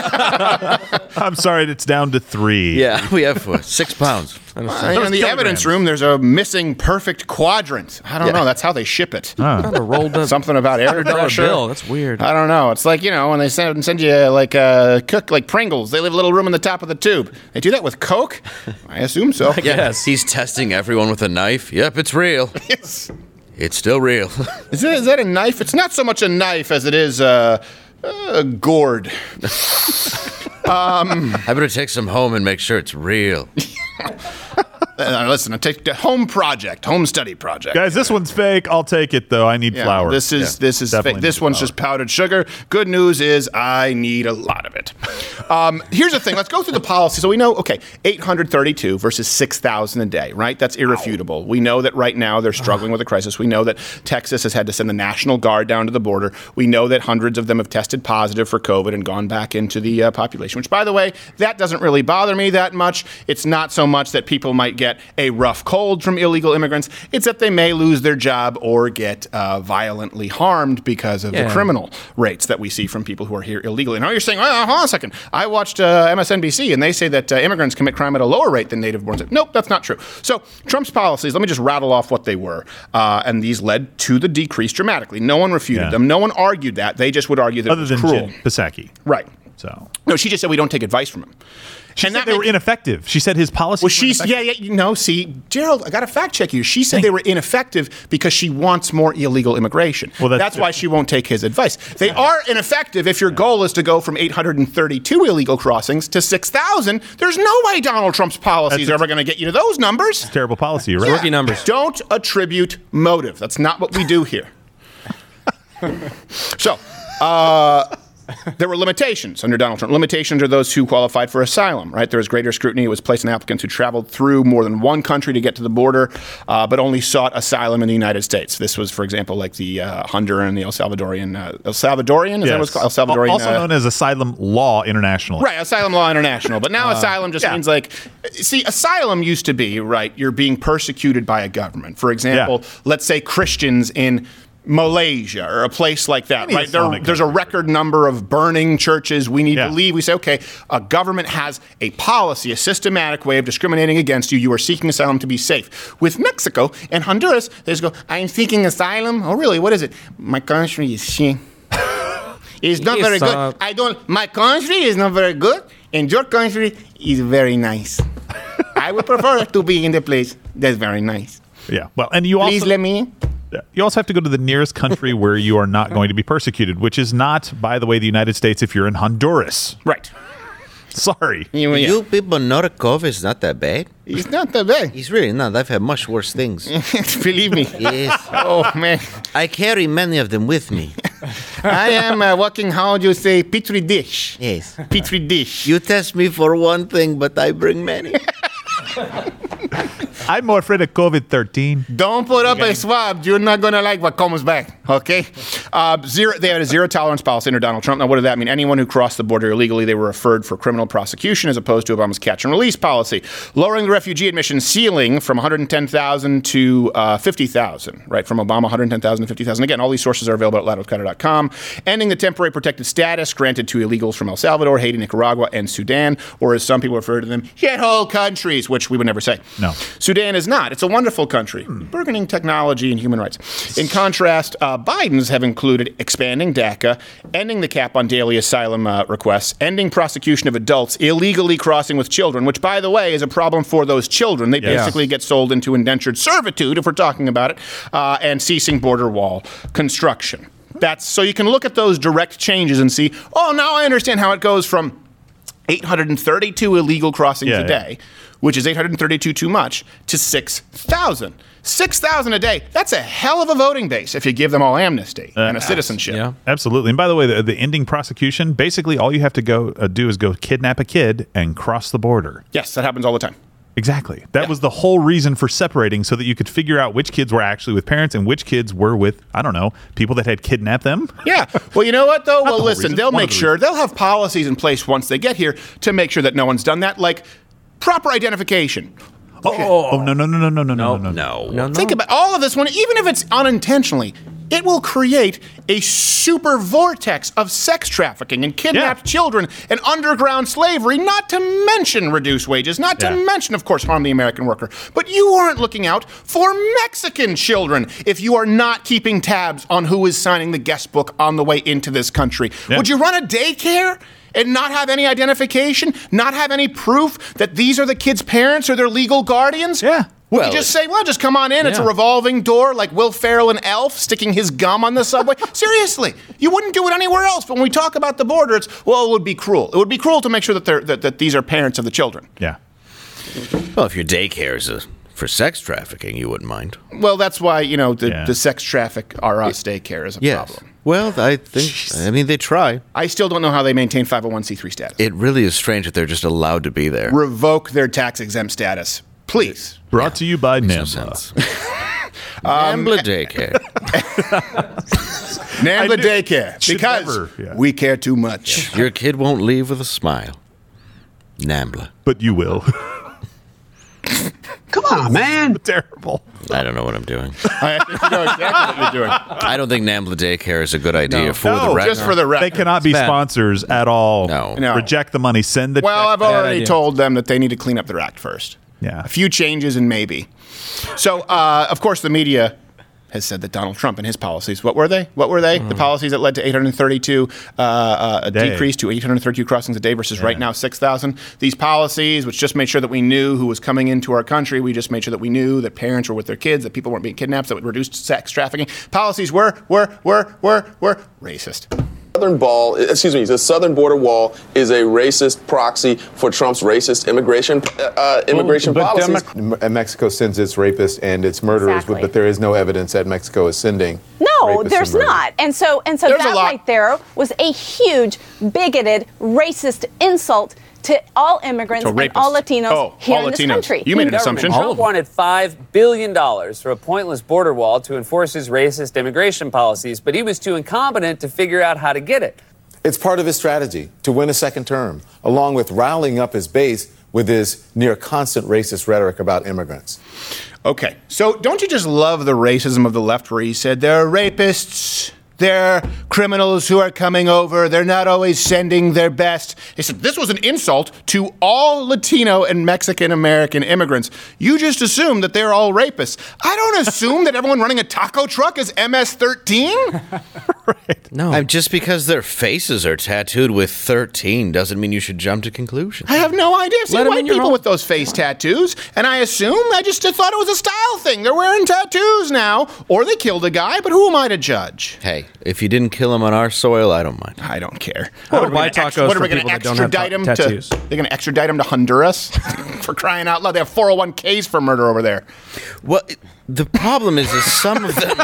I'm sorry, it's down to three. Yeah, we have uh, six pounds. Uh, in the evidence room, there's a missing perfect quadrant. I don't Yeah. know. That's how they ship it. Oh. Kind of rolled up Something about air hundred dollar pressure. bill. That's weird. I don't know. It's like, you know, when they send, send you uh, like uh, cook like Pringles, they leave a little room in the top of the tube. They do that with Coke? I assume so. I guess. He's testing everyone with a knife. Yep, it's real. Yes. It's still real. Is, it, is that a knife? It's not so much a knife as it is uh, a gourd. Um, I better take some home and make sure it's real. Uh, listen, I take the home project, home study project. Guys, this one's fake. I'll take it though. I need Yeah, flour. This is Yeah, this is definitely fake. This need one's flour. just powdered sugar. Good news is I need a lot of it. Um, here's the thing. Let's go through the policy. So we know, okay, eight hundred thirty-two versus six thousand a day, right? That's irrefutable. We know that right now they're struggling with a crisis. We know that Texas has had to send the National Guard down to the border. We know that hundreds of them have tested positive for COVID and gone back into the uh, population, which, by the way, that doesn't really bother me that much. It's not so much that people might get a rough cold from illegal immigrants. It's that they may lose their job or get uh, violently harmed because of Yeah. the criminal rates that we see from people who are here illegally. Now you're saying, oh, hold on a second. I watched uh, M S N B C and they say that uh, immigrants commit crime at a lower rate than native borns. Nope, that's not true. So Trump's policies, let me just rattle off what they were. Uh, and these led to the decrease dramatically. No one refuted Yeah. them. No one argued that. They just would argue that Other it was than cruel. Jen Psaki. Right. So No, she just said we don't take advice from him. she And said that they were makes- ineffective. She said his policies. Well, were she's ineffective. yeah, yeah. You know, see, Gerald, I got to fact check you. She said they were ineffective because she wants more illegal immigration. Well, that's that's true. why she won't take his advice. They are ineffective if your goal is to go from eight hundred thirty-two illegal crossings to six thousand. There's no way Donald Trump's policies That's are a- ever going to get you to those numbers. It's terrible policy. You're right. Yeah. Rookie numbers. Don't attribute motive. That's not what we do here. So, uh, there were limitations under Donald Trump. Limitations are those who qualified for asylum, right? There was greater scrutiny. It was placed on applicants who traveled through more than one country to get to the border, uh, but only sought asylum in the United States. This was, for example, like the uh, Honduran, the El Salvadorian, uh, El Salvadorian, is that what it's Yes. called? El Salvadorian. Also uh, known as Asylum Law International. Right, Asylum Law International. But now asylum just yeah. means like, see, asylum used to be, right, you're being persecuted by a government. For example, Yeah. let's say Christians in Malaysia or a place like that, Any right? There, Islamic there's a record number of burning churches. We need Yeah. to leave. We say, okay, a government has a policy, a systematic way of discriminating against you. You are seeking asylum to be safe. With Mexico and Honduras, they just go, I'm seeking asylum. Oh, really? What is it? My country is shit. It's not Yes, very good. uh, I don't. My country is not very good, and your country is very nice. I would prefer to be in the place that's very nice. Yeah. Well, and you Please also let me in. you also have to go to the nearest country where you are not going to be persecuted, which is not, by the way, the United States. If you're in Honduras, Right. sorry. You, yeah. You people know that COVID is not that bad. It's not that bad. It's really not. I've had much worse things. Believe me. Yes. Oh man. I carry many of them with me. I am uh, walking. How do you say petri dish? Yes. Petri dish. You test me for one thing, but I bring many. I'm more afraid of COVID thirteen. Don't put up a swab. You're not going to like what comes back, okay? Uh, zero. They had a zero tolerance policy under Donald Trump. Now, what did that mean? Anyone who crossed the border illegally, they were referred for criminal prosecution as opposed to Obama's catch and release policy. Lowering the refugee admission ceiling from one hundred ten thousand to uh, fifty thousand, right? From Obama, one hundred ten thousand to fifty thousand. Again, all these sources are available at loud with cutter dot com. Ending the temporary protected status granted to illegals from El Salvador, Haiti, Nicaragua, and Sudan, or as some people refer to them, shithole countries, which we would never say. No. Sudan is not. It's a wonderful country, burgeoning technology and human rights. In contrast, uh, Biden's have included expanding DACA, ending the cap on daily asylum uh, requests, ending prosecution of adults illegally crossing with children, which, by the way, is a problem for those children. They Yes. basically get sold into indentured servitude, if we're talking about it, uh, and ceasing border wall construction. That's so you can look at those direct changes and see, oh, now I understand how it goes from eight hundred thirty-two illegal crossings Yeah, a yeah. day, which is eight hundred thirty-two too much, to six thousand. six thousand a day. That's a hell of a voting base if you give them all amnesty Uh, and a citizenship. Yeah. Absolutely. And by the way, the, the ending prosecution, basically all you have to go uh, do is go kidnap a kid and cross the border. Yes, that happens all the time. Exactly. That Yeah. was the whole reason for separating, so that you could figure out which kids were actually with parents and which kids were with, I don't know, people that had kidnapped them. Yeah. Well, you know what, though? Well, the whole listen, reason. they'll One make of the sure, they'll have policies in place once they get here to make sure that no one's done that, like proper identification. Oh, oh no, no, no, no, no, no, no, no, No. No, no. Think about all of this one, even if it's unintentionally, it will create a super vortex of sex trafficking and kidnapped Yeah. children and underground slavery, not to mention reduced wages, not to Yeah. mention, of course, harm the American worker. But you aren't looking out for Mexican children if you are not keeping tabs on who is signing the guest book on the way into this country. Yeah. Would you run a daycare and not have any identification, not have any proof that these are the kids' parents or their legal guardians? Yeah. Would Well, you just say, well, just come on in. It's a Yeah. revolving door like Will Ferrell and Elf sticking his gum on the subway? Seriously, you wouldn't do it anywhere else. But when we talk about the border, it's, well, it would be cruel. It would be cruel to make sure that, they're, that, that these are parents of the children. Yeah. Well, if your daycare is a, for sex trafficking, you wouldn't mind. Well, that's why, you know, the, Yeah. the sex traffic R Us daycare is a Yes. problem. Well, I think, I mean, they try. I still don't know how they maintain five oh one c three status. It really is strange that they're just allowed to be there. Revoke their tax-exempt status. Please. Brought to you by Makes no NAMBLA. sense. NAMBLA daycare. NAMBLA daycare. should Because never, yeah. we care too much. Your kid won't leave with a smile. NAMBLA. But you will. Come on, man. Terrible. I don't know what I'm doing. I think you know exactly what you're doing. I don't think NAMBLA daycare is a good idea for the No, record. Just for the record. They cannot be bad. sponsors at all. No. No. Reject the money. Send the Well, check. I've already idea. told them that they need to clean up their act first. Yeah. A few changes and maybe. So, uh, of course, the media has said that Donald Trump and his policies, what were they? What were they? The policies that led to eight hundred thirty-two, uh, uh, a Day. decrease to eight hundred thirty-two crossings a day versus right now six thousand. These policies, which just made sure that we knew who was coming into our country, we just made sure that we knew that parents were with their kids, that people weren't being kidnapped, that would reduce sex trafficking. Policies were, were, were, were, were racist. Southern ball, excuse me, the southern border wall is a racist proxy for Trump's racist immigration uh, immigration But policies. Demo- M- Mexico sends its rapists and its murderers, Exactly. but there is no evidence that Mexico is sending. No, rapists there's and murderers. not. And so and so There's a that lot. right there was a huge, bigoted, racist insult to all immigrants To and rapists. all Latinos Oh, here all in this Latinos. country. You made an assumption. Trump wanted five billion dollars for a pointless border wall to enforce his racist immigration policies, but he was too incompetent to figure out how to get it. It's part of his strategy to win a second term, along with riling up his base with his near constant racist rhetoric about immigrants. Okay, so don't you just love the racism of the left where he said they're rapists, they're criminals who are coming over, they're not always sending their best. He said this was an insult to all Latino and Mexican American immigrants. You just assume that they're all rapists. I don't assume that everyone running a taco truck is M S thirteen. No. I'm, just because their faces are tattooed with thirteen doesn't mean you should jump to conclusions. I have no idea. I've Let seen 'em white in your people home. with those face tattoos, and I assume I just thought it was a style thing. They're wearing tattoos now, or they killed a guy, but who am I to judge? Hey, if you didn't kill him on our soil, I don't mind. I don't care. I would What, are we buy gonna ex- tacos what are for we going people to that don't have extradite ta- him tattoos. to? They're going to extradite him to Honduras for crying out loud. They have four oh one k's for murder over there. Well, the problem is, is some of them,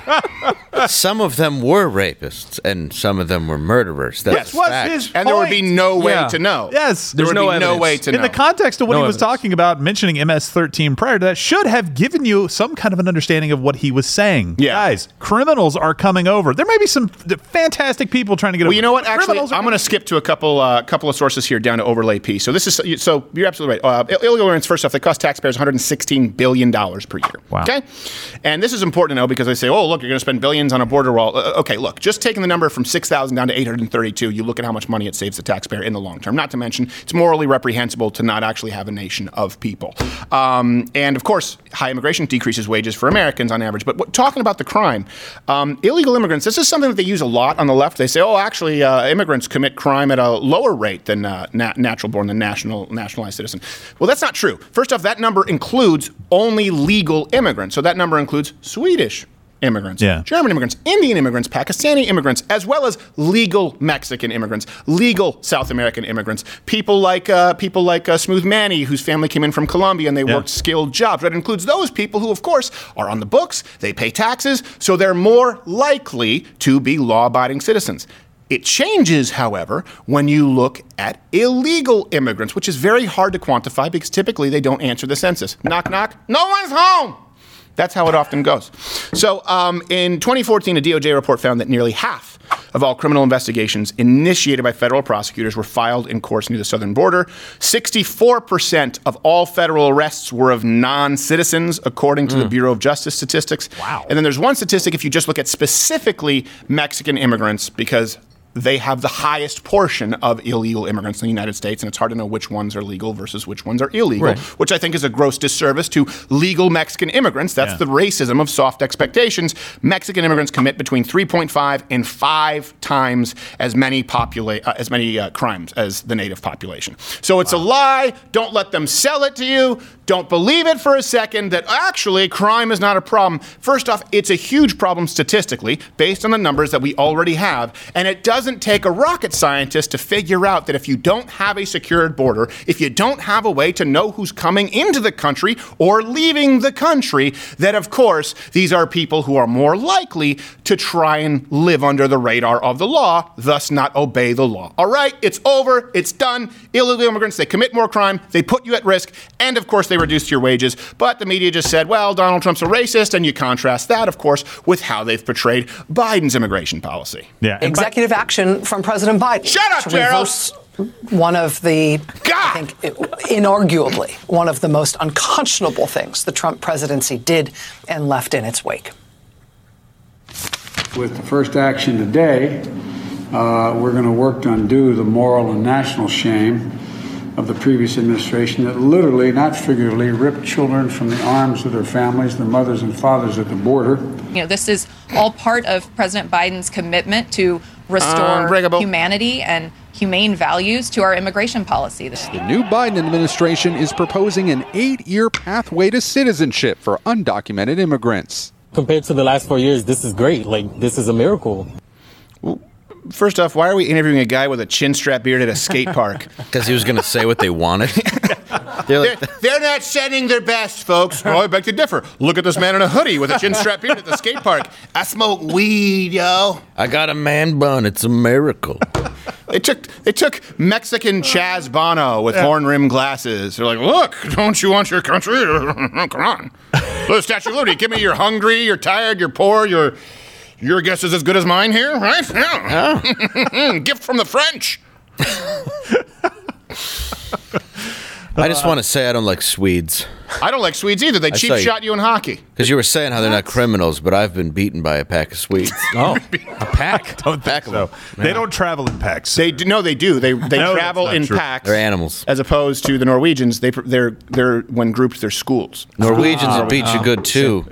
some of them were rapists, and some of them were murderers. That's Yes, a what's fact. his And there would be no way Yeah. to know. Yes. There would be no way to know. In the context of what No he was evidence. talking about, mentioning M S thirteen prior to that should have given you some kind of an understanding of what he was saying. Yeah. Guys, criminals are coming over. There may be some f- fantastic people trying to get Well, over. you know what? Actually, Criminals are I'm going to skip to a couple uh, couple of sources here down to overlay P. So this is so you're absolutely right. Uh, illegal immigrants, first off, they cost taxpayers one hundred sixteen billion dollars per year. Wow. Okay, and this is important to know because they say, oh, look, you're going to spend billions on a border wall. Uh, okay, look, just taking the number from six thousand down to eight hundred thirty-two, you look at how much money it saves the taxpayer in the long term. Not to mention, it's morally reprehensible to not actually have a nation of people. Um, and of course, high immigration decreases wages for Americans on average. But what, talking about the crime, um, illegal immigrants, this is something that they use a lot on the left. They say, oh, actually, uh, immigrants commit crime at a lower rate than uh, nat- natural born, than national nationalized citizen. Well, that's not true. First off, that number includes only legal immigrants. So that number includes Swedish immigrants, Yeah. German immigrants, Indian immigrants, Pakistani immigrants, as well as legal Mexican immigrants, legal South American immigrants, people like uh, people like uh, Smooth Manny, whose family came in from Colombia and they Yeah. worked skilled jobs. That includes those people who, of course, are on the books, they pay taxes, so they're more likely to be law-abiding citizens. It changes, however, when you look at illegal immigrants, which is very hard to quantify because typically they don't answer the census. Knock, knock, no one's home. That's how it often goes. So um, in twenty fourteen, a D O J report found that nearly half of all criminal investigations initiated by federal prosecutors were filed in courts near the southern border. sixty-four percent of all federal arrests were of non-citizens, according to the Bureau of Justice statistics. Wow. And then there's one statistic if you just look at specifically Mexican immigrants, because they have the highest portion of illegal immigrants in the United States, and it's hard to know which ones are legal versus which ones are illegal, Right. which I think is a gross disservice to legal Mexican immigrants. That's Yeah. the racism of soft expectations. Mexican immigrants commit between three point five and five times as many popula- uh, as many uh, crimes as the native population. So it's wow. a lie. Don't let them sell it to you. Don't believe it for a second that actually crime is not a problem. First off, it's a huge problem statistically based on the numbers that we already have. And it doesn't take a rocket scientist to figure out that if you don't have a secured border, if you don't have a way to know who's coming into the country or leaving the country, that of course, these are people who are more likely to try and live under the radar of the law, thus not obey the law. All right, it's over, it's done. Illegal immigrants, they commit more crime, they put you at risk, and of course they reduce your wages. But the media just said, well, Donald Trump's a racist, and you contrast that, of course, with how they've portrayed Biden's immigration policy. Yeah, executive Bi- action from President Biden. Shut up, to Gerald! reverse one of the, God! I think, it, inarguably, one of the most unconscionable things the Trump presidency did and left in its wake. With the first action today, uh, we're going to work to undo the moral and national shame of the previous administration that literally, not figuratively, ripped children from the arms of their families, their mothers and fathers at the border. You know, this is all part of President Biden's commitment to restore Unbreakable. humanity and humane values to our immigration policy. The new Biden administration is proposing an eight-year pathway to citizenship for undocumented immigrants. Compared to the last four years, this is great. Like, this is a miracle. Well, first off, why are we interviewing a guy with a chin strap beard at a skate park? Because he was going to say what they wanted. They're, like, they're, they're not sending their best, folks. Oh, I beg to differ. Look at this man in a hoodie with a chin strap beard at the skate park. I smoke weed, yo. I got a man bun. It's a miracle. They took they took Mexican Chaz Bono with yeah. horn rim glasses. They're like, look, don't you want your country? Come on. Look, Statue of Liberty, give me you're hungry, you're tired, you're poor, you're your guess is as good as mine here, right? Yeah. Oh. Gift from the French. I just want to say I don't like Swedes. I don't like Swedes either. They cheap shot you in hockey. Because you were saying how they're not criminals, but I've been beaten by a pack of Swedes. Oh, a pack? Don't think so. They don't travel in packs. They do, no, they do. They they no, travel in true. packs. They're animals. As opposed to the Norwegians, they they're they're when grouped, they're schools. Norwegians oh, will beat oh, you good too.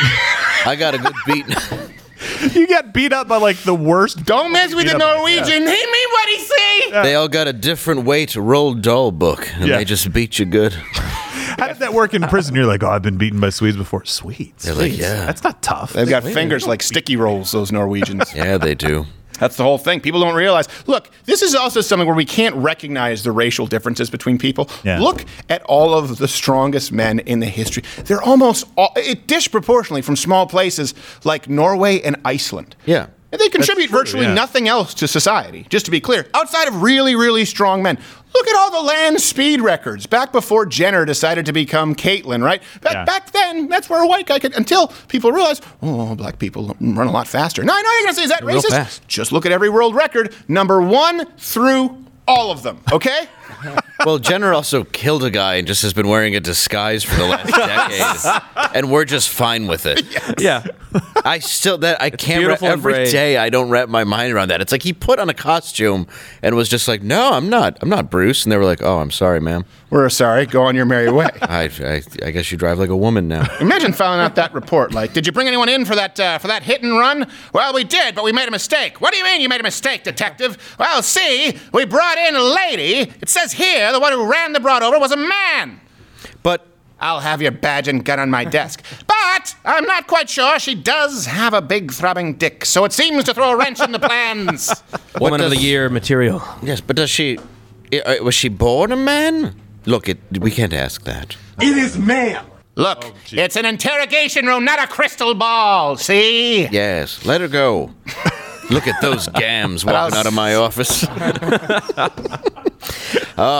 I got a good beating. You got beat up by like the worst. Don't mess with the Norwegian. Yeah. He mean what he say. Yeah. They all got a different way to roll doll book, and yeah. they just beat you good. How did that work in prison? You're like, oh, I've been beaten by Swedes before. Swedes. They're like, yeah, that's not tough. They've got fingers like sticky rolls. Those Norwegians. Yeah, they do. That's the whole thing. People don't realize. Look, this is also something where we can't recognize the racial differences between people. Yeah. Look at all of the strongest men in the history. They're almost all, it disproportionately from small places like Norway and Iceland. Yeah. And they contribute true, virtually yeah. nothing else to society, just to be clear, outside of really, really strong men. Look at all the land speed records back before Jenner decided to become Caitlyn, right? Back, yeah. back then, that's where a white guy could, until people realized, oh, black people run a lot faster. No, I know you're going to say, is that They're racist? Just look at every world record, number one through all of them, okay? Well, Jenner also killed a guy and just has been wearing a disguise for the last decade, and we're just fine with it. Yes. Yeah, I still that I can't ra- every day I don't wrap my mind around that. It's like he put on a costume and was just like, "No, I'm not. I'm not Bruce." And they were like, "Oh, I'm sorry, ma'am. We're sorry. Go on your merry way." I, I, I guess you drive like a woman now. Imagine filing out that report. Like, did you bring anyone in for that uh, for that hit and run? Well, we did, but we made a mistake. What do you mean you made a mistake, detective? Well, see, we brought in a lady. It says here the one who ran the broad over was a man. But I'll have your badge and gun on my desk. But I'm not quite sure. She does have a big throbbing dick, so it seems to throw a wrench in the plans. Woman of the year material. Yes, but does she? Was she born a man? Look, it, we can't ask that. It is ma'am. Look, oh, it's an interrogation room, not a crystal ball, see? Yes, let her go. Look at those gams walking out of my office.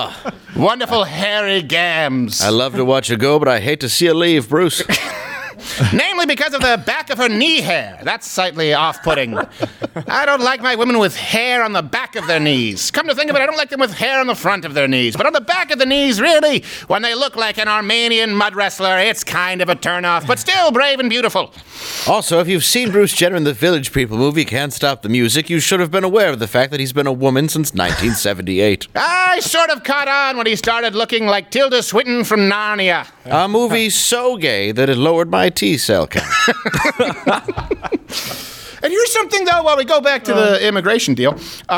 Oh, wonderful hairy gams. I love to watch her go, but I hate to see her leave, Bruce. Namely because of the back of her knee hair. That's slightly off-putting. I don't like my women with hair on the back of their knees. Come to think of it, I don't like them with hair on the front of their knees. But on the back of the knees, really, when they look like an Armenian mud wrestler, it's kind of a turnoff, but still brave and beautiful. Also, if you've seen Bruce Jenner in the Village People movie Can't Stop the Music, you should have been aware of the fact that he's been a woman since nineteen seventy-eight. I sort of caught on when he started looking like Tilda Swinton from Narnia. A movie so gay that it lowered my T-cell count. And here's something, though, while we go back to the immigration deal.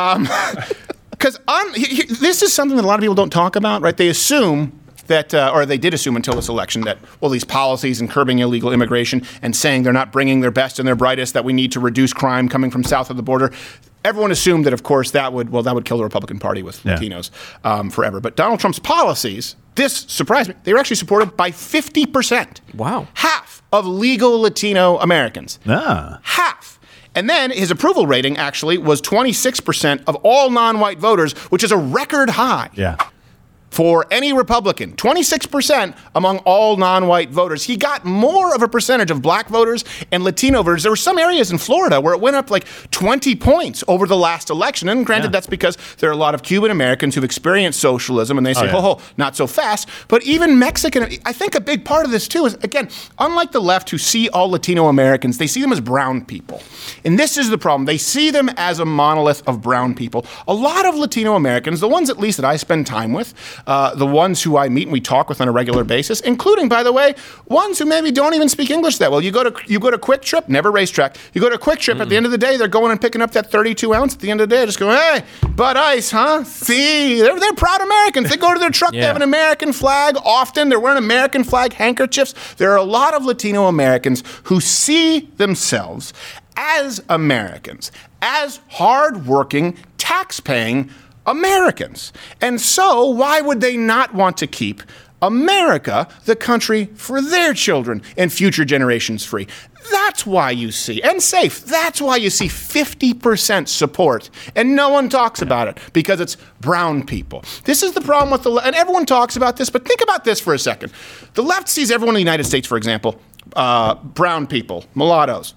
Because um, this is something that a lot of people don't talk about, right? They assume that, uh, or they did assume until this election, that, well, these policies and curbing illegal immigration and saying they're not bringing their best and their brightest, that we need to reduce crime coming from south of the border. Everyone assumed that, of course, that would, well, that would kill the Republican Party with Yeah. Latinos um, forever. But Donald Trump's policies, this surprised me, they were actually supported by fifty percent. Wow. Half of legal Latino Americans. Ah. Half. And then his approval rating actually was twenty-six percent of all non-white voters, which is a record high. Yeah. For any Republican, twenty-six percent among all non-white voters. He got more of a percentage of black voters and Latino voters. There were some areas in Florida where it went up like twenty points over the last election. And granted, Yeah. that's because there are a lot of Cuban Americans who've experienced socialism and they say, Oh, yeah. ho, ho, not so fast. But even Mexican, I think a big part of this too is, again, unlike the left who see all Latino Americans, they see them as brown people. And this is the problem. They see them as a monolith of brown people. A lot of Latino Americans, the ones at least that I spend time with, Uh, the ones who I meet and we talk with on a regular basis, including, by the way, ones who maybe don't even speak English that well. You go to you go to Quick Trip, never racetrack. You go to Quick Trip, mm. at the end of the day, they're going and picking up that thirty-two ounce. At the end of the day, just going, hey, Bud Ice, huh? See, they're, they're proud Americans. They go to their truck, Yeah. they have an American flag. Often they're wearing American flag handkerchiefs. There are a lot of Latino Americans who see themselves as Americans, as hardworking, tax-paying Americans. And so, why would they not want to keep America, the country for their children and future generations, free? That's why you see, and safe, that's why you see fifty percent support, and no one talks about it, because it's brown people. This is the problem with the left, and everyone talks about this, but think about this for a second. The left sees everyone in the United States, for example, uh, brown people, mulattoes,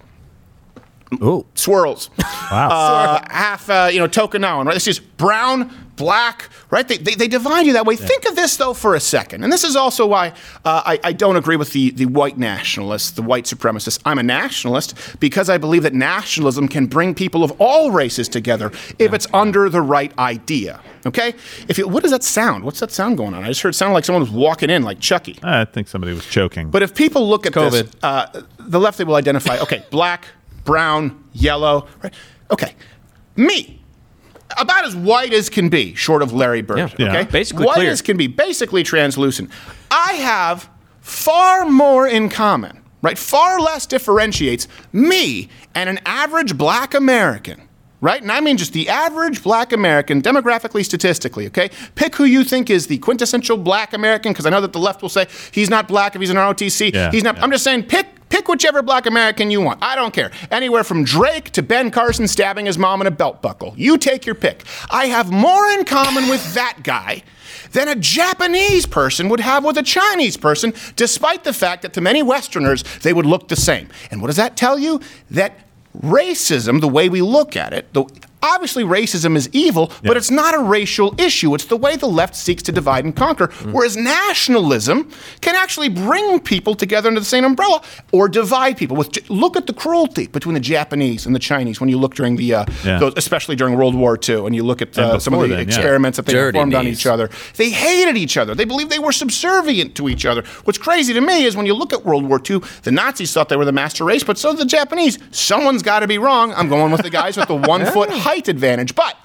Ooh. swirls, Wow. uh, half, uh, you know, Tokenawan, right? This is brown, black, right? They, they, they divide you that way. Yeah. Think of this, though, for a second. And this is also why uh, I, I don't agree with the, the white nationalists, the white supremacists. I'm a nationalist because I believe that nationalism can bring people of all races together if yeah. it's under the right idea. Okay? If you, what does that sound? What's that sound going on? I just heard it sound like someone was walking in, like Chucky. I think somebody was choking. But if people look at COVID. this, uh, the left, they will identify, okay, black, brown, yellow, right? Okay. Me. About as white as can be, short of Larry Bird. Yeah, okay? yeah. Basically white clear. as can be, basically translucent. I have far more in common, right? Far less differentiates me and an average black American, right? And I mean just the average black American, demographically, statistically, okay? Pick who you think is the quintessential black American, because I know that the left will say he's not black if he's an R O T C. Yeah, he's not. yeah. I'm just saying pick Pick whichever black American you want. I don't care. Anywhere from Drake to Ben Carson stabbing his mom in a belt buckle. You take your pick. I have more in common with that guy than a Japanese person would have with a Chinese person, despite the fact that to many Westerners, they would look the same. And what does that tell you? That racism, the way we look at it, the, obviously racism is evil, yeah. but it's not a racial issue. It's the way the left seeks to divide and conquer, mm. whereas nationalism can actually bring people together under the same umbrella or divide people. With, look at the cruelty between the Japanese and the Chinese when you look during the, uh, yeah. those, especially during World War Two, and you look at uh, some of the then, experiments yeah. that they Dirty performed on knees. each other. They hated each other. They believed they were subservient to each other. What's crazy to me is when you look at World War Two, the Nazis thought they were the master race, but so did the Japanese. Someone's got to be wrong. I'm going with the guys with the one foot height advantage. But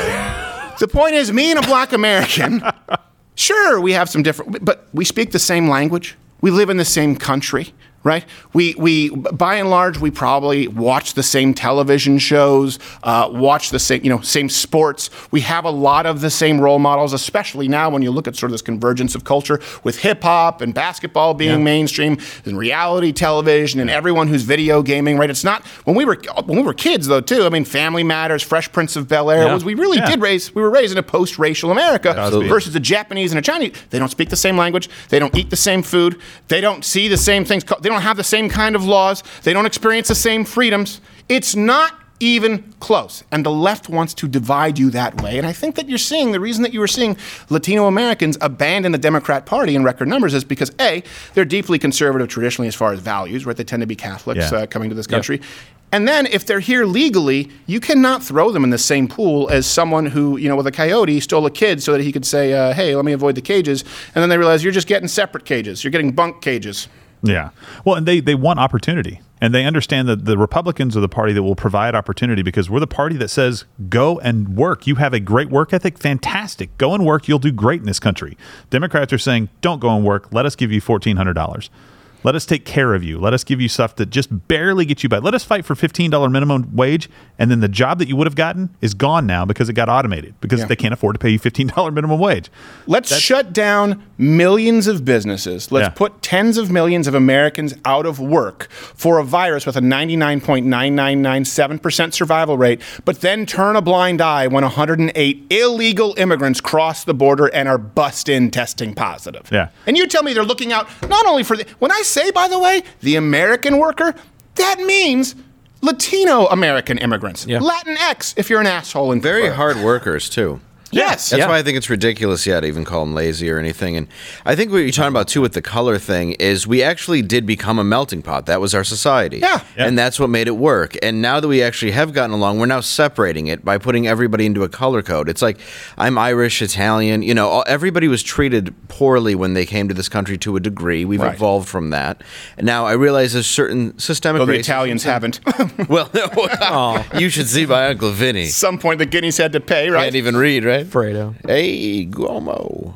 the point is, me and a black American, sure, we have some different, but we speak the same language. We live in the same country, right? We, we by and large, we probably watch the same television shows, uh, watch the same, you know, same sports. We have a lot of the same role models, especially now when you look at sort of this convergence of culture with hip hop and basketball being yeah. mainstream and reality television and everyone who's video gaming, right? It's not, when we were when we were kids though too, I mean, Family Matters, Fresh Prince of Bel-Air, yeah. was we really yeah. did raise, we were raised in a post-racial America Absolutely. versus a Japanese and a Chinese. They don't speak the same language. They don't eat the same food. They don't see the same things. They don't have the same kind of laws. They don't experience the same freedoms. It's not even close. And the left wants to divide you that way. And I think that you're seeing, the reason that you were seeing Latino Americans abandon the Democrat Party in record numbers is because, A, they're deeply conservative traditionally as far as values, right? They tend to be Catholics Yeah. uh, coming to this country. Yep. And then if they're here legally, you cannot throw them in the same pool as someone who, you know, with a coyote stole a kid so that he could say, uh, hey, let me avoid the cages. And then they realize you're just getting separate cages. You're getting bunk cages. Yeah. Well, and they, they want opportunity. And they understand that the Republicans are the party that will provide opportunity because we're the party that says, go and work. You have a great work ethic. Fantastic. Go and work. You'll do great in this country. Democrats are saying, don't go and work. Let us give you fourteen hundred dollars. Let us take care of you. Let us give you stuff that just barely gets you by. Let us fight for fifteen dollars minimum wage, and then the job that you would have gotten is gone now because it got automated, because Yeah. they can't afford to pay you fifteen dollars minimum wage. Let's That's- shut down millions of businesses. Let's Yeah. put tens of millions of Americans out of work for a virus with a ninety-nine point nine nine nine seven percent survival rate, but then turn a blind eye when one hundred eight illegal immigrants cross the border and are bussed in testing positive. Yeah. And you tell me they're looking out not only for the, when I say, by the way, the American worker, that means Latino American immigrants. Yeah. Latinx, if you're an asshole. And Very hard workers, too. Yes. That's Yeah. why I think it's ridiculous, yeah, to even call them lazy or anything. And I think what you're talking about, too, with the color thing is we actually did become a melting pot. That was our society. Yeah. Yeah. And that's what made it work. And now that we actually have gotten along, we're now separating it by putting everybody into a color code. It's like, I'm Irish, Italian. You know, all, everybody was treated poorly when they came to this country to a degree. We've Right. evolved from that. And now I realize there's certain systemic Though the racism. Italians haven't. Well, you should see my Uncle Vinny. Some point the guineas had to pay, right? Can't even read, right? Fredo. Hey, Guomo.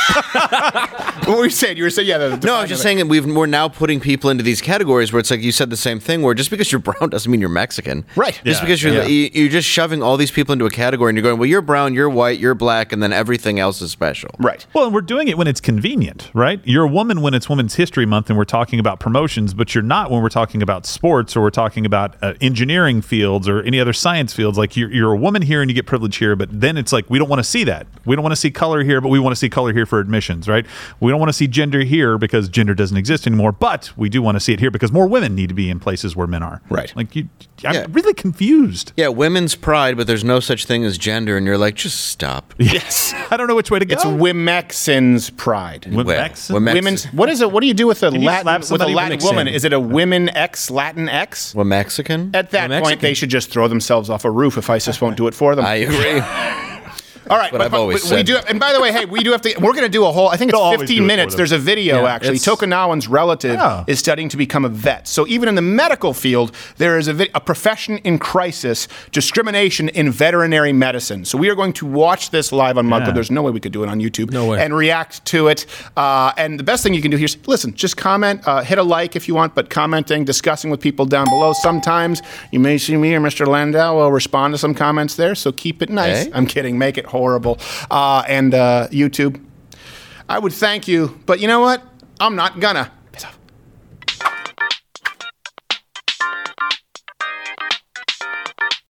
What were you saying? You were saying, yeah. The, the No, I was just saying that we've, we're now putting people into these categories where it's like you said the same thing, where just because you're brown doesn't mean you're Mexican. Right. Just Yeah, because you're yeah. you- you're just shoving all these people into a category and you're going, well, you're brown, you're white, you're black, and then everything else is special. Right. Well, and we're doing it when it's convenient, right? You're a woman when it's Women's History Month and we're talking about promotions, but you're not when we're talking about sports or we're talking about uh, engineering fields or any other science fields. Like you're, you're a woman here and you get privilege here, but then it's like, we don't want to see that. We don't want to see color here, but we want to see color here for admissions, right? We don't want to see gender here because gender doesn't exist anymore, but we do want to see it here because more women need to be in places where men are. Right. Like you, I'm Yeah. really confused. Yeah, women's pride, but there's no such thing as gender, and you're like, just stop. Yes. I don't know which way to go. It's Wimexen's pride. Wimexen? Wimexen. Women's. What is it? What do you do with a Can you Latin slap with a somebody Latin Wimexen? woman? Is it a women X Latin X? Well, Mexican? At that Well, point, Mexican. they should just throw themselves off a roof if ISIS won't do it for them. I agree. All right, what I've always we, we said. do. And by the way, hey, we do have to. We're going to do a whole. I think They'll it's always fifteen do it for minutes. them. There's a video Yeah, actually. it's- Tokunawan's relative Oh. is studying to become a vet. So even in the medical field, there is a, vi- a profession in crisis: discrimination in veterinary medicine. So we are going to watch this live on Mugler. Yeah. There's no way we could do it on YouTube. No way. And react to it. Uh, and the best thing you can do here is listen. Just comment, uh, hit a like if you want, but commenting, discussing with people down below. Sometimes you may see me or Mister Landau will respond to some comments there. So keep it nice. Hey. I'm kidding. Make it horrible. Uh, and uh, YouTube, I would thank you, but you know what? I'm not gonna.